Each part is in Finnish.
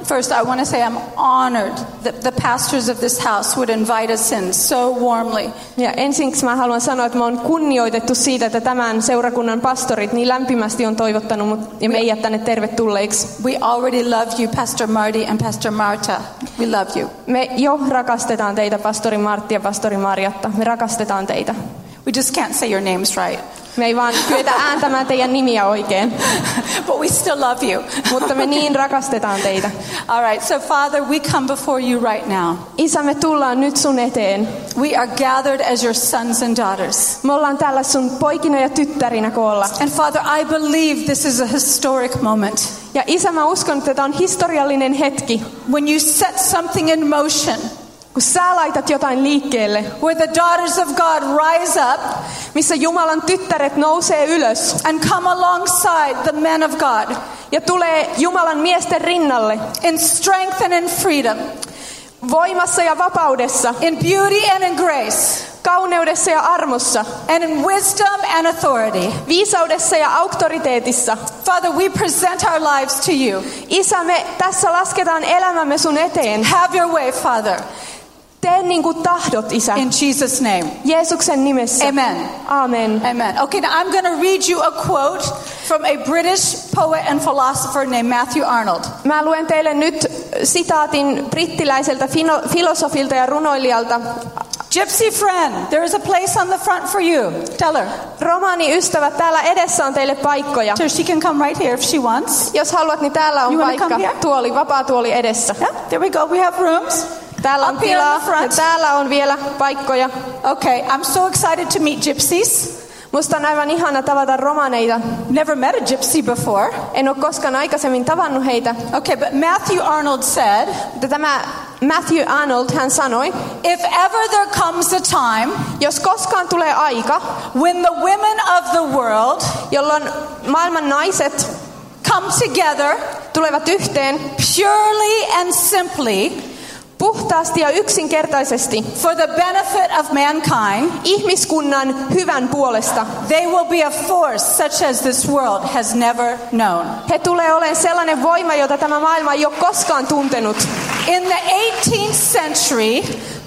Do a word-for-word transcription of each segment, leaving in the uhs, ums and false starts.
First, I want to say I'm honored that the pastors of this house would invite us in so warmly. Ja ensiksi mä haluan sanoa, että mä oon kunnioitettu siitä, että tämän seurakunnan pastorit niin lämpimästi on toivottanut mut ja meidät tänne tervetulleiksi. We already love you, Pastor Marty and Pastor Marta. We love you. Me jo rakastetaan teitä, pastori Martti ja pastori Marjatta. Me rakastetaan teitä. We just can't say your names right. Me ei vaan kyetä ääntämään teidän nimiä oikein. But we still love you. Mutta me niin rakastetaan teitä. All right, so Father, we come before you right now. Isä, me tullaan nyt sun eteen. We are gathered as your sons and daughters. Me ollaan täällä sun poikina ja tyttärinä koolla. And Father, I believe this is a historic moment. Ja Isä, mä uskon, että tämä on historiallinen hetki. When you set something in motion. Kun sä laitat jotain liikkeelle, where the daughters of God rise up, missä Jumalan tyttäret nousee ylös, and come alongside the men of God, ja tulee Jumalan miesten rinnalle, in strength and in freedom, voimassa ja vapaudessa, in beauty and in grace, kauneudessa ja armossa, and in wisdom and authority, viisaudessa ja auktoriteetissa. Father, we present our lives to you. Isä, me tässä lasketaan elämämme sun eteen. Have your way, Father. Tee niin kuin tahdot, Isä. In Jesus' name. Jeesuksen nimessä. Amen. Amen. Amen. Okay, now I'm going to read you a quote from a British poet and philosopher named Matthew Arnold. Mä luen teille nyt sitaatin brittiläiseltä fino- filosofilta ja runoilijalta. Gypsy friend, there is a place on the front for you. Tell her. Romaaniystävät, täällä edessä on teille paikkoja. So she can come right here if she wants. Jos haluat, niin täällä on paikka. Tuoli, vapaa tuoli edessä. Yeah, there we go. We have rooms. Täällä on tilaa ja täällä on vielä paikkoja. Okay, I'm so excited to meet gypsies. Musta on aivan ihana tavata romaneita. Never met a gypsy before. En ole koskaan aikaisemmin tavannut heitä. Okay, but Matthew Arnold said, tämä Matthew Arnold, hän sanoi, if ever there comes a time, jos koskaan tulee aika, when the women of the world, jolloin maailman naiset come together, tulevat yhteen, purely and simply, puhtaasti ja yksinkertaisesti, for the benefit of mankind, ihmiskunnan hyvän puolesta, they will be a force such as this world has never known. He tulee olemaan sellainen voima, jota tämä maailma ei ole koskaan tuntenut. In the eighteenth century,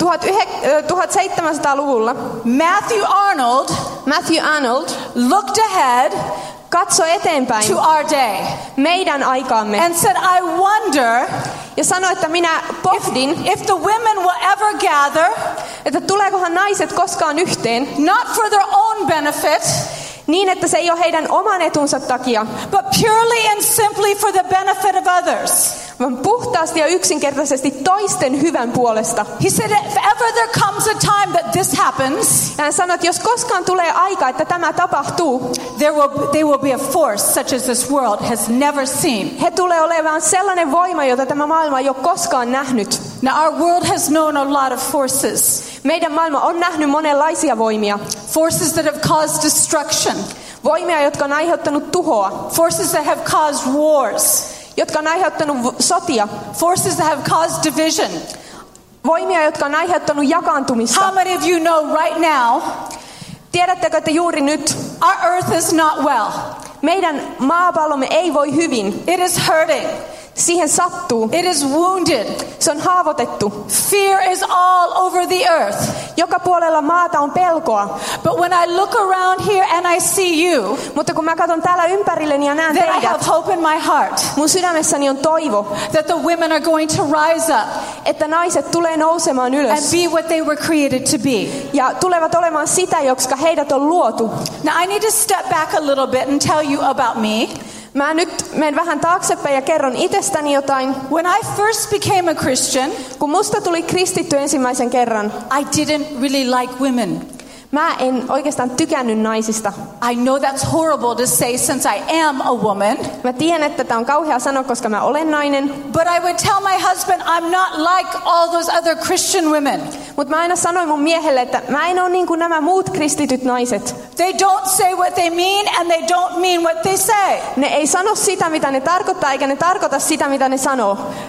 tuhatseitsemänsataaluvulla, Matthew Arnold, Matthew Arnold looked ahead, katso eteenpäin, to our day, meidän aikaamme, and said, I wonder, ja sanoi, että minä pohdin, if, if the women will ever gather, että tuleekohan naiset koskaan yhteen, not for their own benefit, niin että se ei ole heidän oman etunsa takia, but purely and simply for the benefit of others, vaan puhtaasti ja yksinkertaisesti toisten hyvän puolesta. He said, if ever there comes a time that this happens, hän sanoi, että jos koskaan tulee aika, että tämä tapahtuu, there will they will be a force such as this world has never seen. He tulee olemaan sellainen voima, jota tämä maailma ei ole koskaan nähnyt. Now our world has known a lot of forces. Meidän maailma on nähnyt monenlaisia voimia. Forces that have caused destruction. Voimia, jotka on aiheuttanut tuhoa. Forces that have caused wars. Jotka on aiheuttanut sotia. Forces that have caused division. Voimia, jotka on aiheuttanut jakaantumista. How many of you know right now? Tiedättekö, että juuri nyt our earth is not well. Meidän maapallomme ei voi hyvin. It is hurting. Siihen sattuu. It is wounded. Se on haavoitettu. Fear is all over the earth. Joka puolella maata on pelkoa. But when I look around here and I see you, mutta kun mä katson täällä ympärilleni ja näen then teidät, I have hope in my heart. Mun sydämessäni on toivo, that the women are going to rise up, että naiset tulee nousemaan ylös, and be what they were created to be. Ja tulevat olemaan sitä, jotka heidät on luotu. Now I need to step back a little bit and tell you about me. Mä nyt menen vähän taaksepäin ja kerron itsestäni jotain. When I first became a Christian, kun musta tuli kristitty ensimmäisen kerran, I didn't really like women. Mä en oikeastaan tykännyt naisista. I know that's horrible to say since I am a woman. Mä tiedän, että tää on kauhea sanoa, koska mä olen nainen. But I would tell my husband I'm not like all those other Christian women. Mut mä aina sanoin mun miehelle, että mä en ole niin kuin nämä muut kristityt naiset. They don't say what they mean and they don't mean what they say. Ne ei sano sitä, mitä ne tarkoittaa, eikä ne tarkoita sitä, mitä ne sanoo.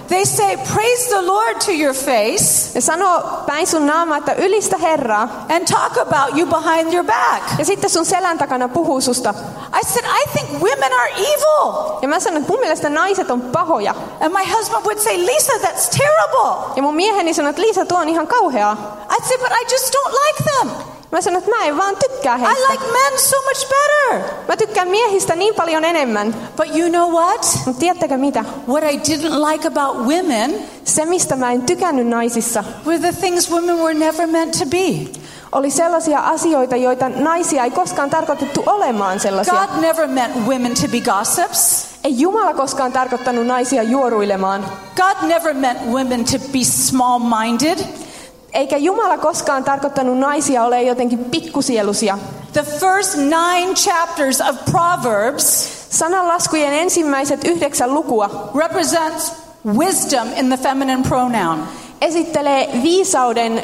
They say, praise the Lord to your face. Ne sanoo päin sun naamaa, että ylistä Herraa. And talk about you behind your back. Ja sitten sun selän takana puhuu susta. I said, I think women are evil. Ja mä sanon, että mun mielestä naiset on pahoja. And my husband would say, Lisa, that's terrible. Ja mun mieheni sanoi, että Liisa, tuo on ihan kauheaa. I'd say, but I just don't like them. Mä sanon, että mä en vaan tykkää I heistä. like men so much better. Mä tykkään miehistä niin paljon enemmän. But you know what? Mutta tiedättekö mitä? What I didn't like about women Se, mistä mä en tykännyt naisissa, were the things women were never meant to be. oli sellaisia asioita, joita naisia ei koskaan tarkoitettu olemaan sellaisia. God never meant women to be gossips. Ei Jumala koskaan tarkoittanut naisia juoruilemaan. God never meant women to be small-minded. Eikä Jumala koskaan tarkoittanut naisia ole jotenkin pikkusielusia. The first nine chapters of Proverbs Sananlaskujen ensimmäiset yhdeksän lukua represents wisdom in the feminine pronoun. esittelee viisauden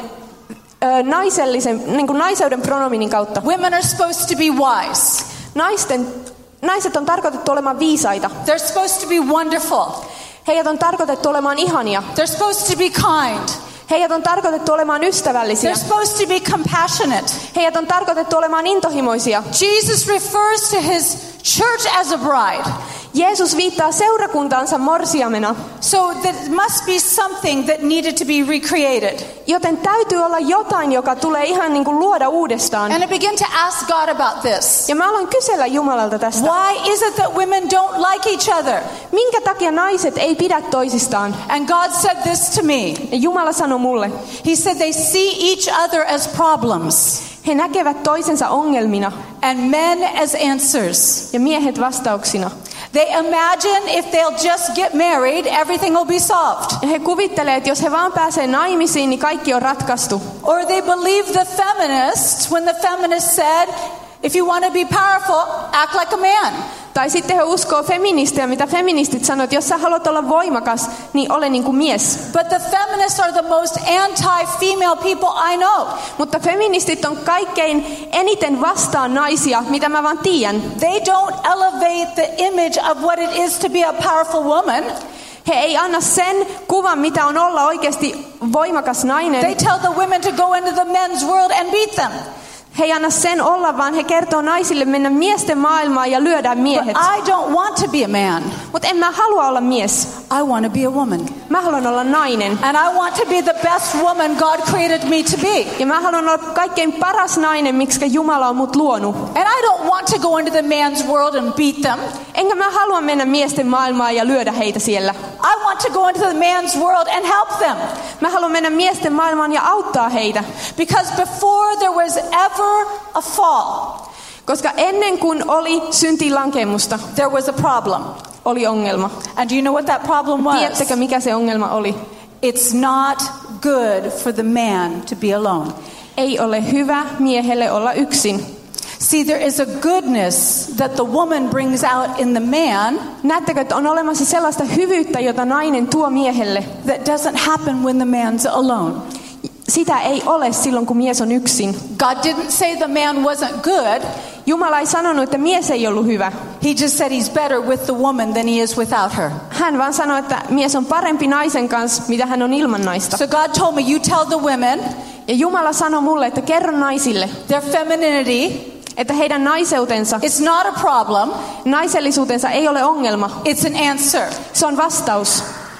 ö, naisellisen, niin kuin naiseuden pronominin kautta. Women are supposed to be wise. Naisten, naiset on tarkoitettu olemaan viisaita. They're supposed to be wonderful. Heidät on tarkoitettu olemaan ihania. They're supposed to be kind. Heidät on tarkoitettu olemaan ystävällisiä. They're supposed to be compassionate. Heidät on tarkoitettu olemaan intohimoisia. Jesus refers to his church as a bride. Jeesus viittaa seurakuntaansa morsiamena. So there must be something that needed to be recreated. Joten täytyy olla jotain, joka tulee ihan niin kuin luoda uudestaan. And I begin to ask God about this. Ja mä aloin kysellä Jumalalta tästä. Why is it that women don't like each other? Minkä takia naiset ei pidä toisistaan? And God said this to me. Ja Jumala sanoi mulle. He said they see each other as problems. He näkevät toisensa ongelmina. And men as answers. Ja miehet vastauksina. They imagine if they'll just get married, everything will be solved. Ja he kuvittelee, että jos he vaan pääsee naimisiin, niin kaikki on ratkaistu. Or they believe the feminists when the feminist said, if you want to be powerful, act like a man. Tai sitten he uskoo feministejä, mitä feministit sanoo, että jos sä haluat olla voimakas, niin ole niin kuin mies. But the feminists are the most anti-female people I know. Mutta feministit on kaikkein eniten vastaan naisia, mitä mä vaan tiedän. They don't elevate the image of what it is to be a powerful woman. He ei anna sen kuvan, mitä on olla oikeasti voimakas nainen. They tell the women to go into the men's world and beat them. He ei anna sen olla, vaan he kertoo naisille mennä miesten maailmaan ja lyödä miehet. But I don't want to be a man. Mutta en mä halua olla mies. I want to be a woman. Mä haluan olla nainen. And I want to be the best woman God created me to be. Ja mä haluan olla kaikkein paras nainen, miksi Jumala on mut luonut. And I don't want to go into the man's world and beat them. Enkä mä halua mennä miesten maailmaan ja lyödä heitä siellä. I want to go into the man's world and help them. Mä haluan mennä miesten maailmaan ja auttaa heitä. Because before there was ever a fall, koska ennen kuin oli syntiinlankemusta, there was a problem. Oli ongelma. And do you know what that problem was? Tiedättekö, mikä se ongelma oli? It's not good for the man to be alone. Ei ole hyvä miehelle olla yksin. See, there is a goodness that the woman brings out in the man. Näettekö, että on olemassa sellaista hyvyyttä, jota nainen tuo miehelle? That doesn't happen when the man's alone. Sitä ei ole silloin, kun mies on yksin. God didn't say the man wasn't good. Jumala ei sanonut, että mies ei ollut hyvä. He just said he's better with the woman than he is without her. Hän vaan sanoi, että mies on parempi naisen kanssa, mitä hän on ilman naista. So God told me, you tell the women. Ja Jumala sanoi mulle, että kerro naisille. Their femininity. Että heidän naiseutensa. It's not a problem. Naisellisuutensa ei ole ongelma. It's an answer. Se on vastaus.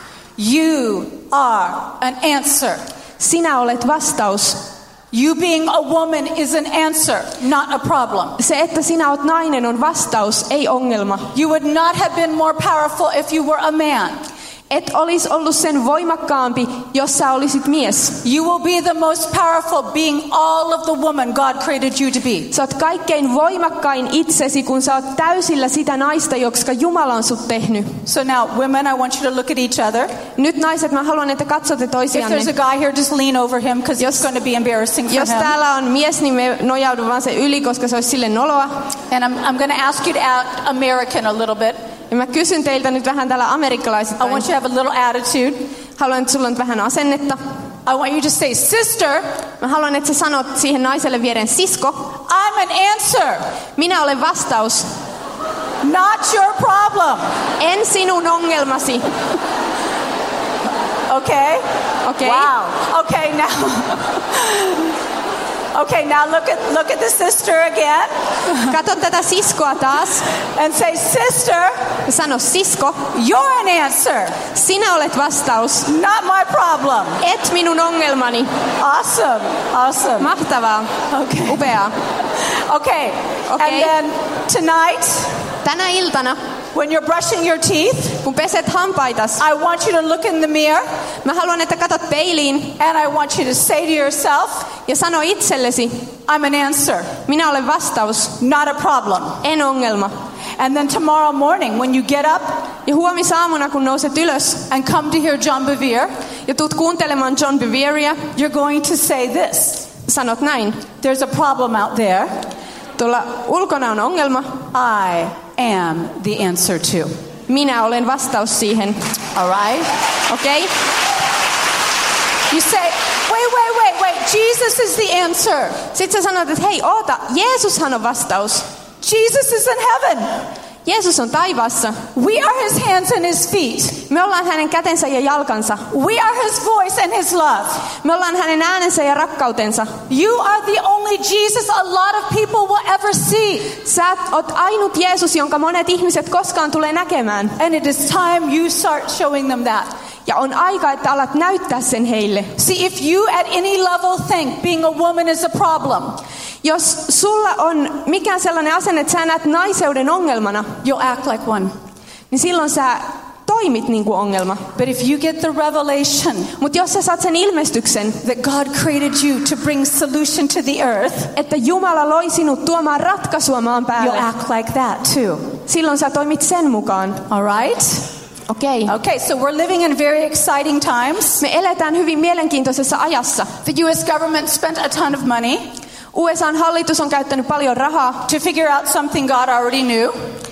You are an answer. Sinä olet vastaus. You being a woman is an answer, not a problem. Se, että sinä olet nainen, on vastaus, ei ongelma. You would not have been more powerful if you were a man. Et olisi ollut sen voimakkaampi, jos sä olisit mies. You will be the most powerful being all of the woman God created you to be. Sä oot kaikkein voimakkain itsesi, kun sä oot täysillä sitä naista, jotka Jumala on sut tehnyt. So now, women, I want you to look at each other. Nyt naiset, mä haluan, että katsotte toisianne. If there's a guy here, just lean over him because it's going to be embarrassing for Jos him. täällä on mies, niin me nojaudu vaan sen yli, koska se olisi sille noloa. And I'm, I'm going to ask you to act American a little bit. Ja mä kysyn teiltä nyt vähän täällä amerikkalaisittain. I want you to have a little attitude. Haluan, että sulla on vähän asennetta. I want you to say, sister. Mä haluan, että sä sanot siihen naiselle viereen, sisko. I'm an answer. Minä olen vastaus. Not your problem. En sinun ongelmasi. Okay? Okay. Wow. Okay, now. Okay, now look at look at the sister again. Kato tätä siskoa taas. And say, sister, Sano sisko, you're an answer. sinä olet vastaus. Not my problem. Et minun ongelmani. Awesome. Awesome. Mahtavaa. Okay. Upeaa. Okay. Okay. And then tonight, Tänä iltana, when you're brushing your teeth, kun peset hampaitas, I want you to look in the mirror mä haluan, että katot peiliin and I want you to say to yourself, ja sano itsellesi, I'm an answer, minä olen vastaus, not a problem. en ongelma. And then tomorrow morning when you get up Ja huomisaamuna, kun nouset ylös and come to hear John Bevere, ja tuut kuuntelemaan John Beverea, you're going to say this. sanot näin. There's a problem out there. Tuolla ulkona on ongelma. I am the answer to. Minä olen vastaus siihen. All right? Okei? Okay? You say, wait, wait, wait, wait. Jesus is the answer. Sitten sä sanot, että hei, oota, Jeesushan on vastaus. Jesus is in heaven. Jeesus on taivaassa. We are his hands and his feet. Me ollaan hänen kätensä ja jalkansa. We are his voice and his love. Me ollaan hänen äänensä ja rakkautensa. You are the only Jesus a lot of people will ever see. Sä oot ainut Jeesus, jonka monet ihmiset koskaan tulee näkemään. And it is time you start showing them that. Ja on aika, että alat näyttää sen heille. See, if you at any level think being a woman is a problem, Jos sulla on mikään sellainen asenne, että sä näet naiseuden ongelmana, you'll act like one. niin silloin sä toimit niin kuin ongelma. But if you get the revelation Mutta jos sä saat sen ilmestyksen, that God created you to bring solution to the earth, että Jumala loi sinut tuomaan ratkaisua maan päälle, you'll act like that too. silloin sä toimit sen mukaan. All right? Okei. Okay. Okay, so we're living in very exciting times. Me eletään hyvin mielenkiintoisessa ajassa. The U S government spent a ton of money U S A:n hallitus on käyttänyt paljon rahaa to figure out something God already knew.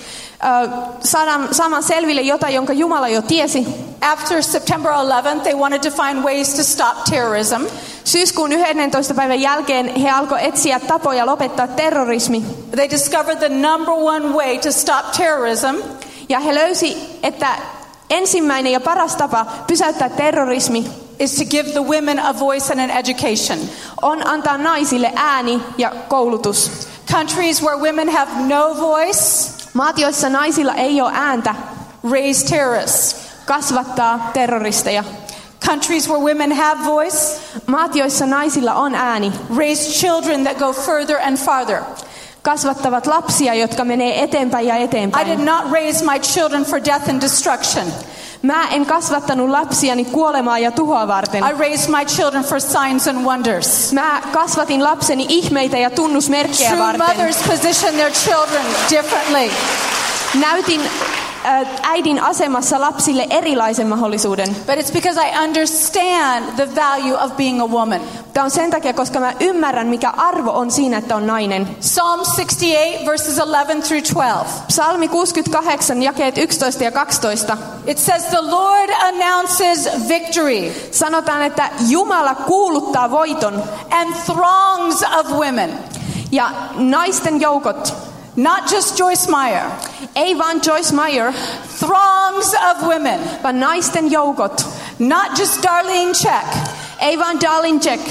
Ö, saadaan saamaan selville jotain, jonka Jumala jo tiesi. After September eleventh, they wanted to find ways to stop terrorism. Syyskuun yhdennentoista päivän jälkeen he alkoi etsiä tapoja lopettaa terrorismi. They discovered the number one way to stop terrorism Ja he löysi, että ensimmäinen ja paras tapa pysäyttää terrorismi is to give the women a voice and an education. on antaa naisille ääni ja koulutus. Countries where women have no voice Maat, joissa naisilla ei ole ääntä, raise terrorists. kasvattaa terroristeja. Countries where women have voice Maat, joissa naisilla on ääni, raise children that go further and farther. kasvattavat lapsia, jotka menee eteenpäin ja I did eteenpäin. not raise my children for death and destruction. Mä en kasvattanut lapsiani kuolemaa ja tuhoa varten. I raised my children for signs and wonders. Mä kasvatin lapseni ihmeitä ja tunnusmerkkejä True varten. mothers position their children differently. Näytin äh, äidin asemassa lapsille erilaisen mahdollisuuden. But it's because I understand the value of being a woman. Tämä on sen takia, koska mä ymmärrän, mikä arvo on siinä, että on nainen. Psalm sixty-eight verses eleven through twelve. Psalmi kuusikymmentäkahdeksan, jakeet yksitoista ja kaksitoista. It says the Lord announces victory Sanotaan, että Jumala kuuluttaa voiton and throngs of women. ja naisten joukot, Not just Joyce Meyer. ei vaan Joyce Meyer, Throngs of women. vaan naisten joukot, Not just Darlene Check. ei vaan Darlene Check,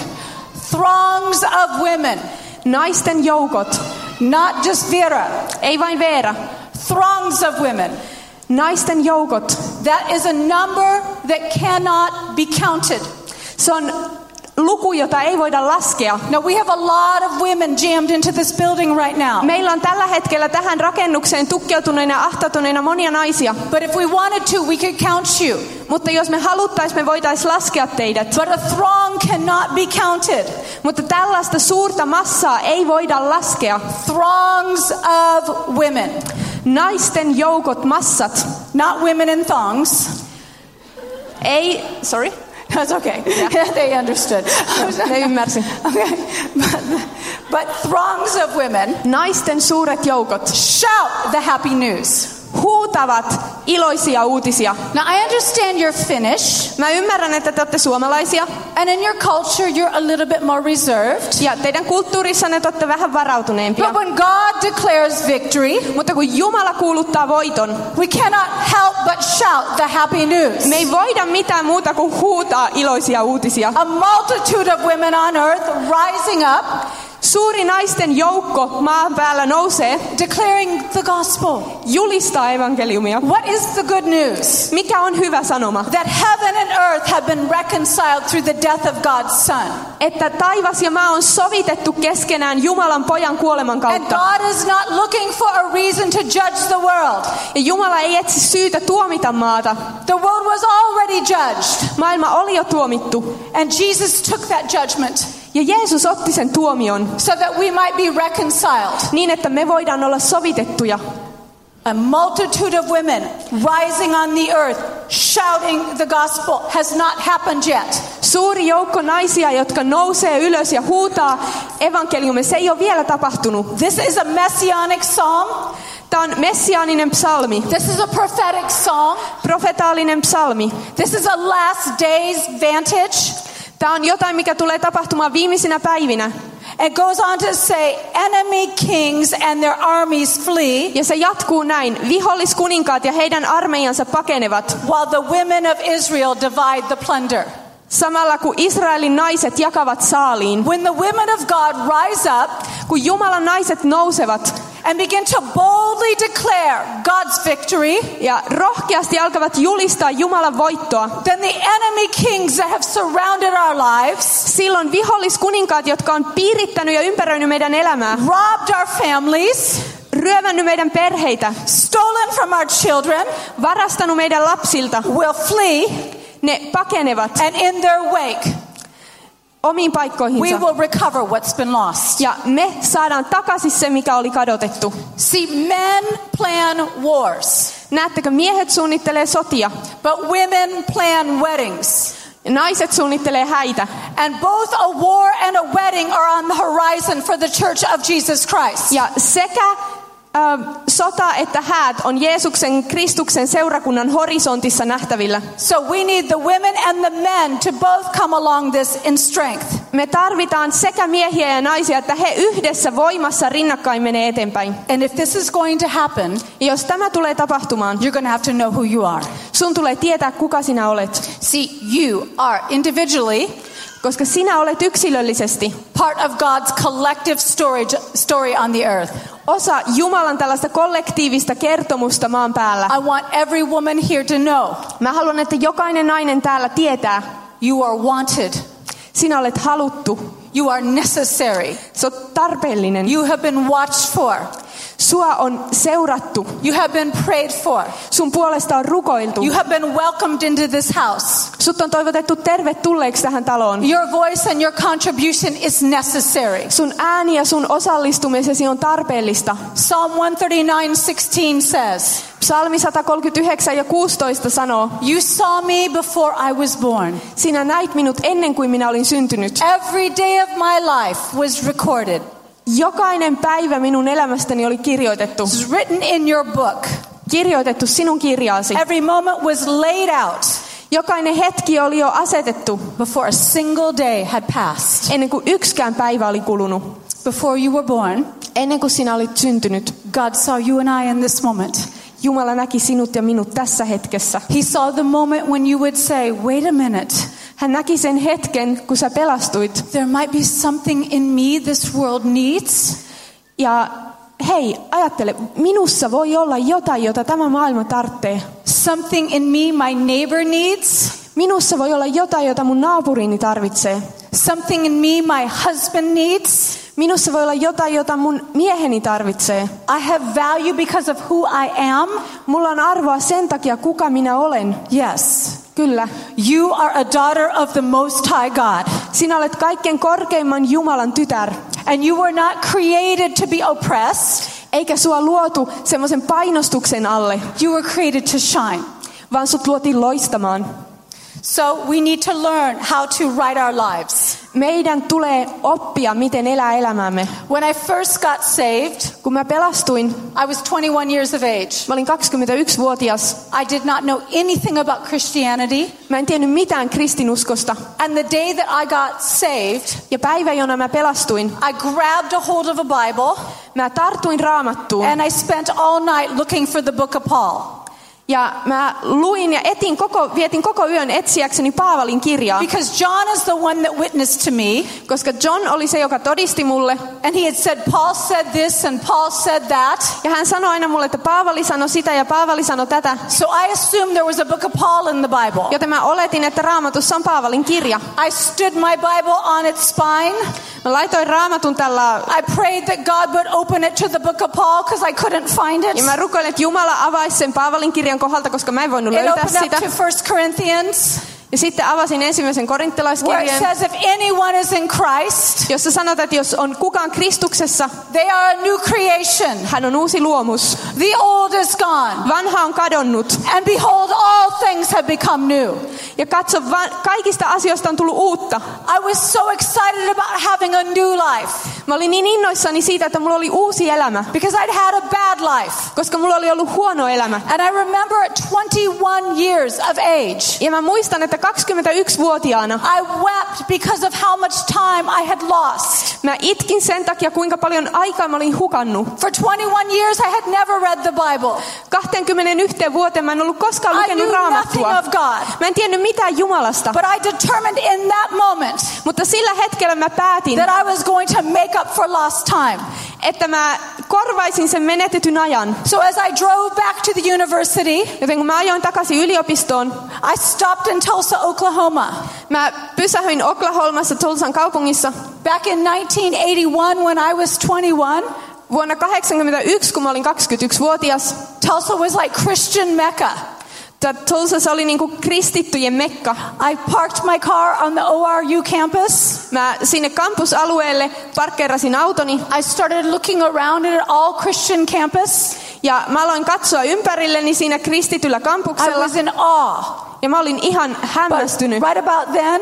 Throngs of women. naisten joukot, Not just Vera. ei vain Veera, Throngs of women. naisten joukot. That is a number that cannot be counted. Se on luku, jota ei voida laskea. Now we have a lot of women jammed into this building right now. Meillä on tällä hetkellä tähän rakennukseen tukkeutuneina ja ahtautuneina monia naisia. But if we wanted to, we could count you. Mutta jos me haluttais, me voitais laskea teidät. But a throng cannot be counted. Mutta tällaista suurta massaa ei voida laskea. Throngs of women. Naisten joukot, massat. Not women in thongs. Ei, sorry. That's okay. Yeah. They understood. Ne ymmärsi. Okay. But, but throngs of women Naisten suuret joukot. shout the happy news. huutavat iloisia uutisia. Now I understand you're Finnish, Mä ymmärrän, että te olette suomalaisia. and in your culture you're a little bit more reserved. Ja teidän kulttuurissanne te olette vähän varautuneempia. But when God declares victory, Mutta kun Jumala kuuluttaa voiton, we cannot help but shout the happy news. me ei voida mitään muuta kuin huutaa iloisia uutisia. A multitude of women on earth rising up, Suuri naisten joukko maan päällä nousee, declaring the gospel. julistaa evankeliumia. What is the good news? Mikä on hyvä sanoma? That heaven and earth have been reconciled through the death of God's Son. Että taivas ja maa on sovitettu keskenään Jumalan pojan kuoleman And kautta. God is not looking for a reason to judge the world. Ja Jumala ei etsi syytä tuomita maata. The world was already judged. Maailma oli jo tuomittu. And Jesus took that judgment Ja Jeesus otti sen tuomion so that we might be reconciled. niin, että me voidaan olla sovitettuja. A multitude of women rising on the earth, shouting the gospel has not happened yet. Suuri joukko naisia, jotka nousee ylös ja huutaa evankeliumia, se ei ole vielä tapahtunut. This is a messianic psalm. Tämä on messiaaninen psalmi, This is a prophetic song. profetaalinen psalmi. This is a last days vantage. Tämä on jotain, mikä tulee tapahtumaan viimeisinä päivinä. It goes on to say, enemy kings and their armies flee, Ja se jatkuu näin. Viholliskuninkaat ja heidän armeijansa pakenevat, while the women of Israel divide the plunder. samalla kun Israelin naiset jakavat saaliin. When the women of God rise up Kun Jumalan naiset nousevat and begin to boldly declare God's victory, ja rohkeasti alkavat julistaa Jumalan voittoa, then the enemy kings that have surrounded our lives, silloin viholliskuninkaat, jotka on piirittänyt ja ympäröinyt meidän elämää, robbed our families, ryövännyt meidän perheitä, stolen from our children, varastanut meidän lapsilta, will flee, ne pakenevat and in their wake, omiin we paikkoihinsa. will recover what's been lost. Ja me saadaan takaisin se, mikä oli kadotettu. See, men plan wars, Näettekö, miehet suunnittelee sotia, but women plan weddings. naiset suunnittelee häitä. And both a war and a wedding are on the horizon for the Church of Jesus Christ. Ja sekä äh, sota että häät on Jeesuksen Kristuksen seurakunnan horisontissa nähtävillä. So we need the women and the men to both come along this in strength. Me tarvitaan sekä miehiä ja naisia, että he yhdessä voimassa rinnakkain menee eteenpäin. And if this is going to happen, Ja jos tämä tulee tapahtumaan, you're going to have to know who you are. sun tulee tietää, kuka sinä olet. See, you are individually Koska sinä olet yksilöllisesti part of God's collective story, story on the earth. osa Jumalan tällaista kollektiivista kertomusta maan päällä. I want every woman here to know Mä haluan, että jokainen nainen täällä tietää, you are wanted. sinä olet haluttu. You are necessary. Se on tarpeellinen. You have been watched for. Sua on seurattu. You have been prayed for. Sun puolesta on rukoiltu. You have been welcomed into this house. Sut on toivotettu tervetulleeksi tähän taloon. Your voice and your contribution is necessary. Sun ääni ja sun osallistumisesi on tarpeellista. Psalm one thirty-nine sixteen says, Psalmi sata kolmekymmentäyhdeksän ja kuusitoista sanoo, you saw me before I was born. sinä näit minut ennen kuin minä olin syntynyt. Every day of my life was recorded. Jokainen päivä minun elämästäni oli kirjoitettu. It was written in your book. Kirjoitettu sinun kirjaasi. Every moment was laid out Jokainen hetki oli jo asetettu before a single day had passed. ennen kuin yksikään päivä oli kulunut. Before you were born, Ennen kuin sinä olit syntynyt, God saw you and I in this moment. Jumala näki sinut ja minut tässä hetkessä. He saw the moment when you would say, wait a minute, Hän näki sen hetken, kun sä pelastuit. there might be something in me this world needs. Ja hei, ajattele, minussa voi olla jotain, jota tämä maailma tarvitsee. Something in me my neighbor needs. Minussa voi olla jotain, jota mun naapurini tarvitsee. Something in me my husband needs. Minussa voi olla jotain, jota mun mieheni tarvitsee. I have value because of who I am. Mulla on arvoa sen takia, kuka minä olen. Yes. Kyllä. You are a daughter of the Most High God. Sinä olet kaikkein korkeimman Jumalan tytär. And you were not created to be oppressed. Eikä sua luotu semmoisen painostuksen alle, You were created to shine. vaan sut luotiin loistamaan. So we need to learn how to write our lives. Meidän tulee oppia, miten elää elämäämme. When I first got saved, Kun mä pelastuin, I was twenty-one years of age. mä olin kaksikymmentäyksivuotias. I did not know anything about Christianity. Mä en tiennyt mitään kristinuskosta. And the day that I got saved, Ja päivä, jona mä pelastuin, I grabbed a hold of a Bible mä tartuin Raamattuun. and I spent all night looking for the book of Paul. Ja mä luin ja etin koko, vietin koko yön etsiäkseni Paavalin kirjaa. Because John is the one that witnessed to me. Koska John oli se, joka todisti mulle. And he had said, Paul said this and Paul said that. Ja hän sanoi aina mulle, että Paavali sanoi sitä ja Paavali sanoi tätä. So I assumed there was a book of Paul in the Bible. Joten mä oletin, että Raamatussa on Paavalin kirja. I stood my Bible on its spine. Mä laitoin Raamatun tällä. I prayed that God would open it to the book of Paul because I couldn't find it. Ja mä rukoilin, että Jumala avaisi sen Paavalin kirjan kohdalta, koska mä en voinut It löytää opened sitä. up to First Corinthians, Ja sitten avasin ensimmäisen where it korinttilaiskirjeen, says if anyone is in Christ, jossa sanotaan, että jos on kukaan Kristuksessa, they are a new creation. hän on uusi luomus. The old is gone. Vanha on kadonnut. And behold, all things have become new. Ja katso, va- kaikista asioista on tullut uutta. I was so excited about having a new life Mä olin niin innoissani siitä, että mulla oli uusi elämä. because I'd had a bad life. Koska mulla oli ollut huono elämä. And I remember at twenty-one years of age, Ja mä muistan, että kaksikymmentäyksivuotiaana I wept because of how much time I had lost. mä itkin sen takia, kuinka paljon aikaa mä olin hukannut. For twenty-one years I had never read the Bible. kaksikymmentäyksi vuoteen mä en ollut koskaan I lukenut knew nothing Raamattua. of God. Mä en tiennyt mitään Jumalasta. But I determined in that moment Mutta sillä hetkellä mä päätin, that I was going to make up for lost time. että mä korvaisin sen menetetyn ajan. So as I drove back to the university, Joten kun mä ajoin takaisin yliopistoon, I stopped in Tulsa, Oklahoma. mä pysähyin Oklahomassa Tulsan kaupungissa Back in nineteen eighty-one when I was twenty-one, vuonna kahdeksankymmentäyksi, kun mä olin kaksikymmentäyksivuotias. Tulsa was like Christian Mecca. Tulsassa oli niinku kristittyjen mekka. I parked my car on the O R U campus. Mä sinne kampusalueelle parkkeerasin autoni I started looking around at an all Christian campus. ja mä aloin katsoa ympärilleni siinä kristityllä I kampuksella. was in awe. Ja mä olin ihan But hämmästynyt. right about then,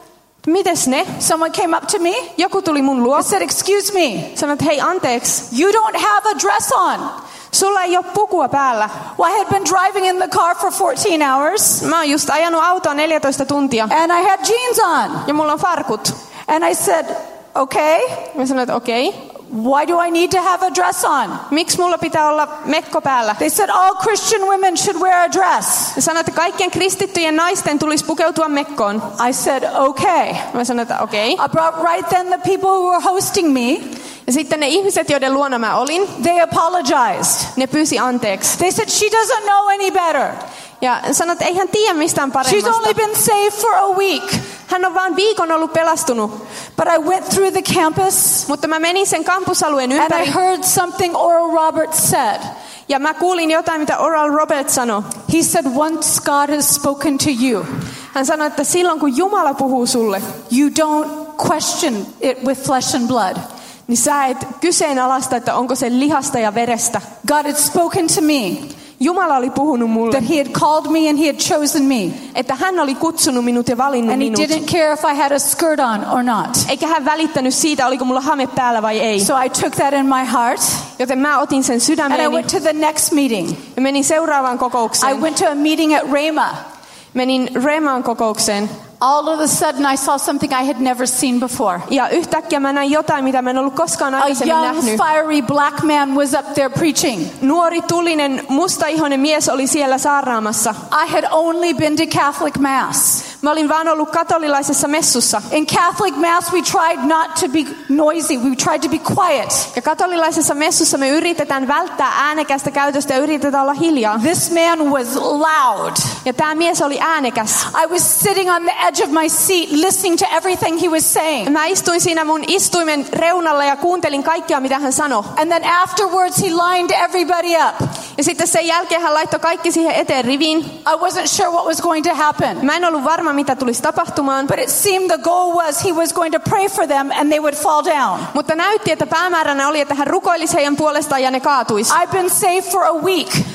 Mites ne? someone came up to me Joku tuli mun luo. and said, "Excuse me, Sanoit, hei anteeksi, you don't have a dress on." sulla ei ole pukua päällä. Well, I had been driving in the car for fourteen hours Mä oon just ajanut autoa neljätoista tuntia. and I had jeans on. Ja mulla on farkut. And I said, "Okay, Mä sanoin, että okei. why do I need to have a dress on?" Miksi mulla pitää olla mekko päällä? They said all Christian women should wear a dress. Ja sanoit, että kaikkien kristittyjen naisten tulisi pukeutua mekkoon. I said, "Okay." Mä sanoin, että okei. I brought right then the people who were hosting me, Ja sitten ne ihmiset, joiden luona mä olin, they apologized. ne pyysi anteeksi. They said she doesn't know any better. Ja sanoit, että ei hän tiedä mistään She's paremmasta. only been saved for a week. Hän on vaan viikon ollut pelastunut. But I went through the campus Mutta mä menin sen kampusalueen and I ympäri. heard something Oral Roberts said. Ja mä kuulin jotain, mitä Oral Roberts sanoi. He said, once God has spoken to you, Hän sanoi, että silloin kun Jumala puhuu sulle, you don't question it with flesh and blood. niin sä et kyseenalaista, että onko se lihasta ja verestä. God had spoken to me Jumala oli puhunut mulle, that he had called me and he had chosen me. että hän oli kutsunut minut ja valinnut And he minut. didn't care if I had a skirt on or not. Eikä hän välittänyt siitä, oliko mulla hame päällä vai ei. So I took that in my heart Joten mä otin sen and I sydämeeni went to the next meeting. ja menin seuraavaan I kokoukseen. went to a meeting at Rhema. Menin Remaan kokoukseen. All of a sudden I saw something I had never seen before. Ja yhtäkkiä mä näin jotain, mitä mä en ollut koskaan A aikaisemmin young nähnyt. fiery black man was up there preaching. Nuori tulinen mustaihoinen mies oli siellä saarnaamassa. I had only been to Catholic Mass. Mä olin vaan ollut katolilaisessa messussa. In Catholic Mass we tried not to be noisy. We tried to be quiet. Ja katolilaisessa messussa me yritetään välttää äänekästä käytöstä ja yritetään olla hiljaa. This man was loud. Ja tämä mies oli äänekäs. I was sitting on the edge of my seat listening to everything he was saying. Mä istuin siinä mun istuimen reunalla ja kuuntelin kaikkea, mitä hän sanoi. And then afterwards he lined everybody up. Ja sitten sen jälkeen hän laittoi kaikki siihen eteen riviin. I wasn't sure what was going to happen. Mä en ollut varma, mitä tulisi tapahtumaan. But it seemed the goal was he was going to pray for them and they would fall down. Mutta näytti, että päämääränä oli, että hän rukoilisi heidän puolestaan ja ne kaatuisi. I've been saved for a week.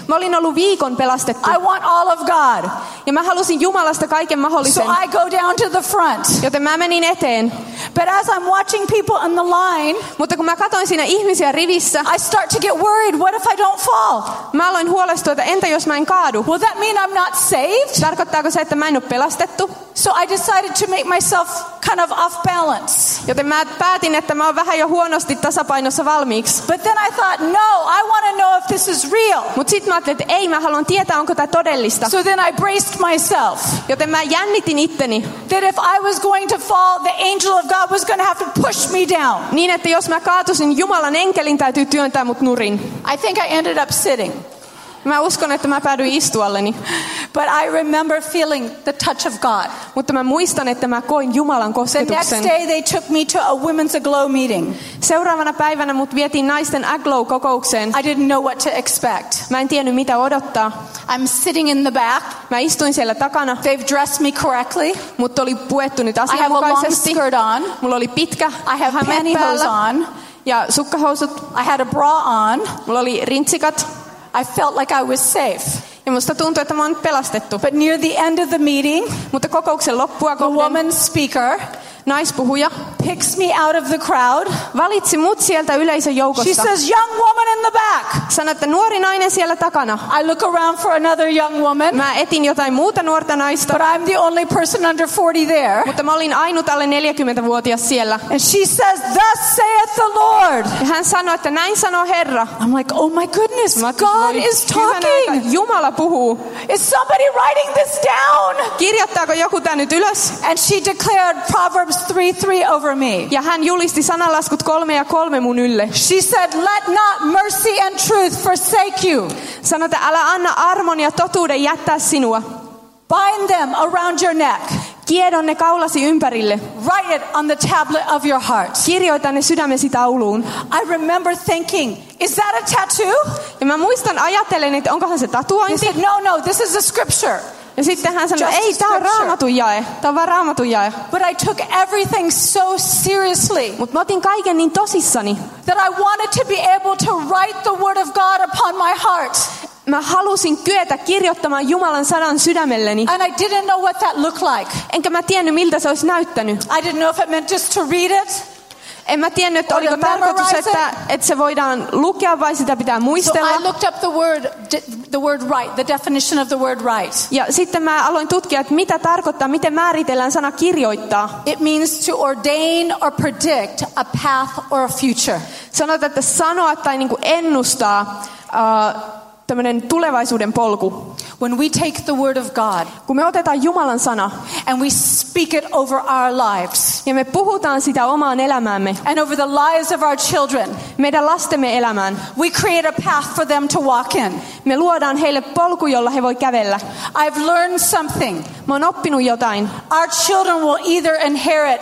Mä olin ollut viikon pelastettu. I want all of God. Ja mä halusin Jumalasta kaiken mahdollisen. So I go down to the front. Joten mä menin eteen. But as I'm watching people in the line, Mutta kun mä katsoin siinä ihmisiä rivissä, I start to get worried. What if I don't fall? mä aloin huolestua, että entä jos mä en kaadu? Will that mean I'm not saved? Tarkoittaako se, että mä en ole pelastettu? So I decided to make myself kind of off balance. Joten mä päätin, että mä oon vähän jo huonosti tasapainossa valmiiksi. But then I thought, no, I want to know if this is real. Mutta sitten mä ajattelin, että ei, mä haluan tietää, onko tämä todellista. So then I braced myself. Joten mä jännitin itteni. That if I was going to fall, the angel of God was going to have to push me down. Niin, että jos mä kaatusin, Jumalan enkelin täytyy työntää mut nurin. I think I ended up sitting. Mä uskon, että mä päädyin istualleni. But I remember feeling the touch of God. Mutta mä muistan, että mä koin Jumalan The next kosketuksen. day they took me to a women's aglow meeting. Seuraavana päivänä mut vietiin naisten Aglow-kokoukseen. I didn't know what to expect. Mä en tiennyt, mitä odottaa. I'm sitting in the back. Mä istuin siellä takana. They've dressed me correctly. Mut oli puettu nyt I have a long asianmukaisesti. skirt on. Mulla oli pitkä I have hame pantyhose päällä on. ja sukkahousut. I had a bra on. Mulla oli rintsikat. I felt like I was safe. Ja musta tuntui, että mä oon nyt pelastettu. But near the end of the meeting, Mutta kokouksen loppua the kohden woman speaker naispuhuja picks me out of the crowd. valitsi mut sieltä yleisön She joukosta. says, young woman in the back. Sanoi, että nuori nainen siellä takana. I look around for another young woman, Mä etin jotain muuta nuorta naista, but I'm the only person under forty there. mutta mä olin ainut alle neljäkymmentävuotias siellä. And she says, thus saith the Lord. Ja hän sanoi, että näin sanoo Herra. I'm like, oh my goodness, Mä ajattelin, God "Voi is hyvänen aika, talking. Jumala puhuu. Is somebody writing this down? Kirjoittaako joku tää nyt ylös? And she declared Proverbs three three over me. Ja hän julisti sananlaskut kolme ja kolme mun ylle. She said, let not mercy and truth forsake you. Sanoi, että älä anna armon ja totuuden jättää sinua. Bind them around your neck. Kiedon ne kaulasi ympärille. Write it on the tablet of your heart. Kirjoita ne sydämesi tauluun. I remember thinking, is that a tattoo? Ja mä muistan ajattelen, että onkohan se They tatuointi. said, no, no, this is a scripture. Ja sitten hän sanoi, Just ei, tää on scripture. raamatun jae. Tää on vaan raamatun jae. But I took everything so seriously Mutta mä otin kaiken niin tosissani. that I wanted to be able to write the word of God upon my heart. Mä halusin kyetä kirjoittamaan Jumalan sanan sydämelleni. And I didn't know what that looked like. Enkä mä tiennyt, miltä se olisi näyttänyt. I didn't know if it meant just to read it. En mä tiennyt, että Or oliko to tarkoitus, memorize että, että se voidaan lukea vai sitä pitää So muistella. I looked up the word, the word right, the definition of the word right. Ja sitten mä aloin tutkia, että mitä tarkoittaa, miten määritellään sana kirjoittaa. It means to ordain or predict a path or a future. Sanotaan, että sanoa tai niin kuin ennustaa uh, tämmöinen tulevaisuuden polku. When we take the word of God Kun me otetaan Jumalan sana and we speak it over our lives ja me puhutaan sitä omaan elämäämme, and over the lives of our children, meidän lastemme elämään, we create a path for them to walk in. me luodaan heille polku, jolla he voi kävellä. I've learned something. Mä oon oppinut jotain. Our children will either inherit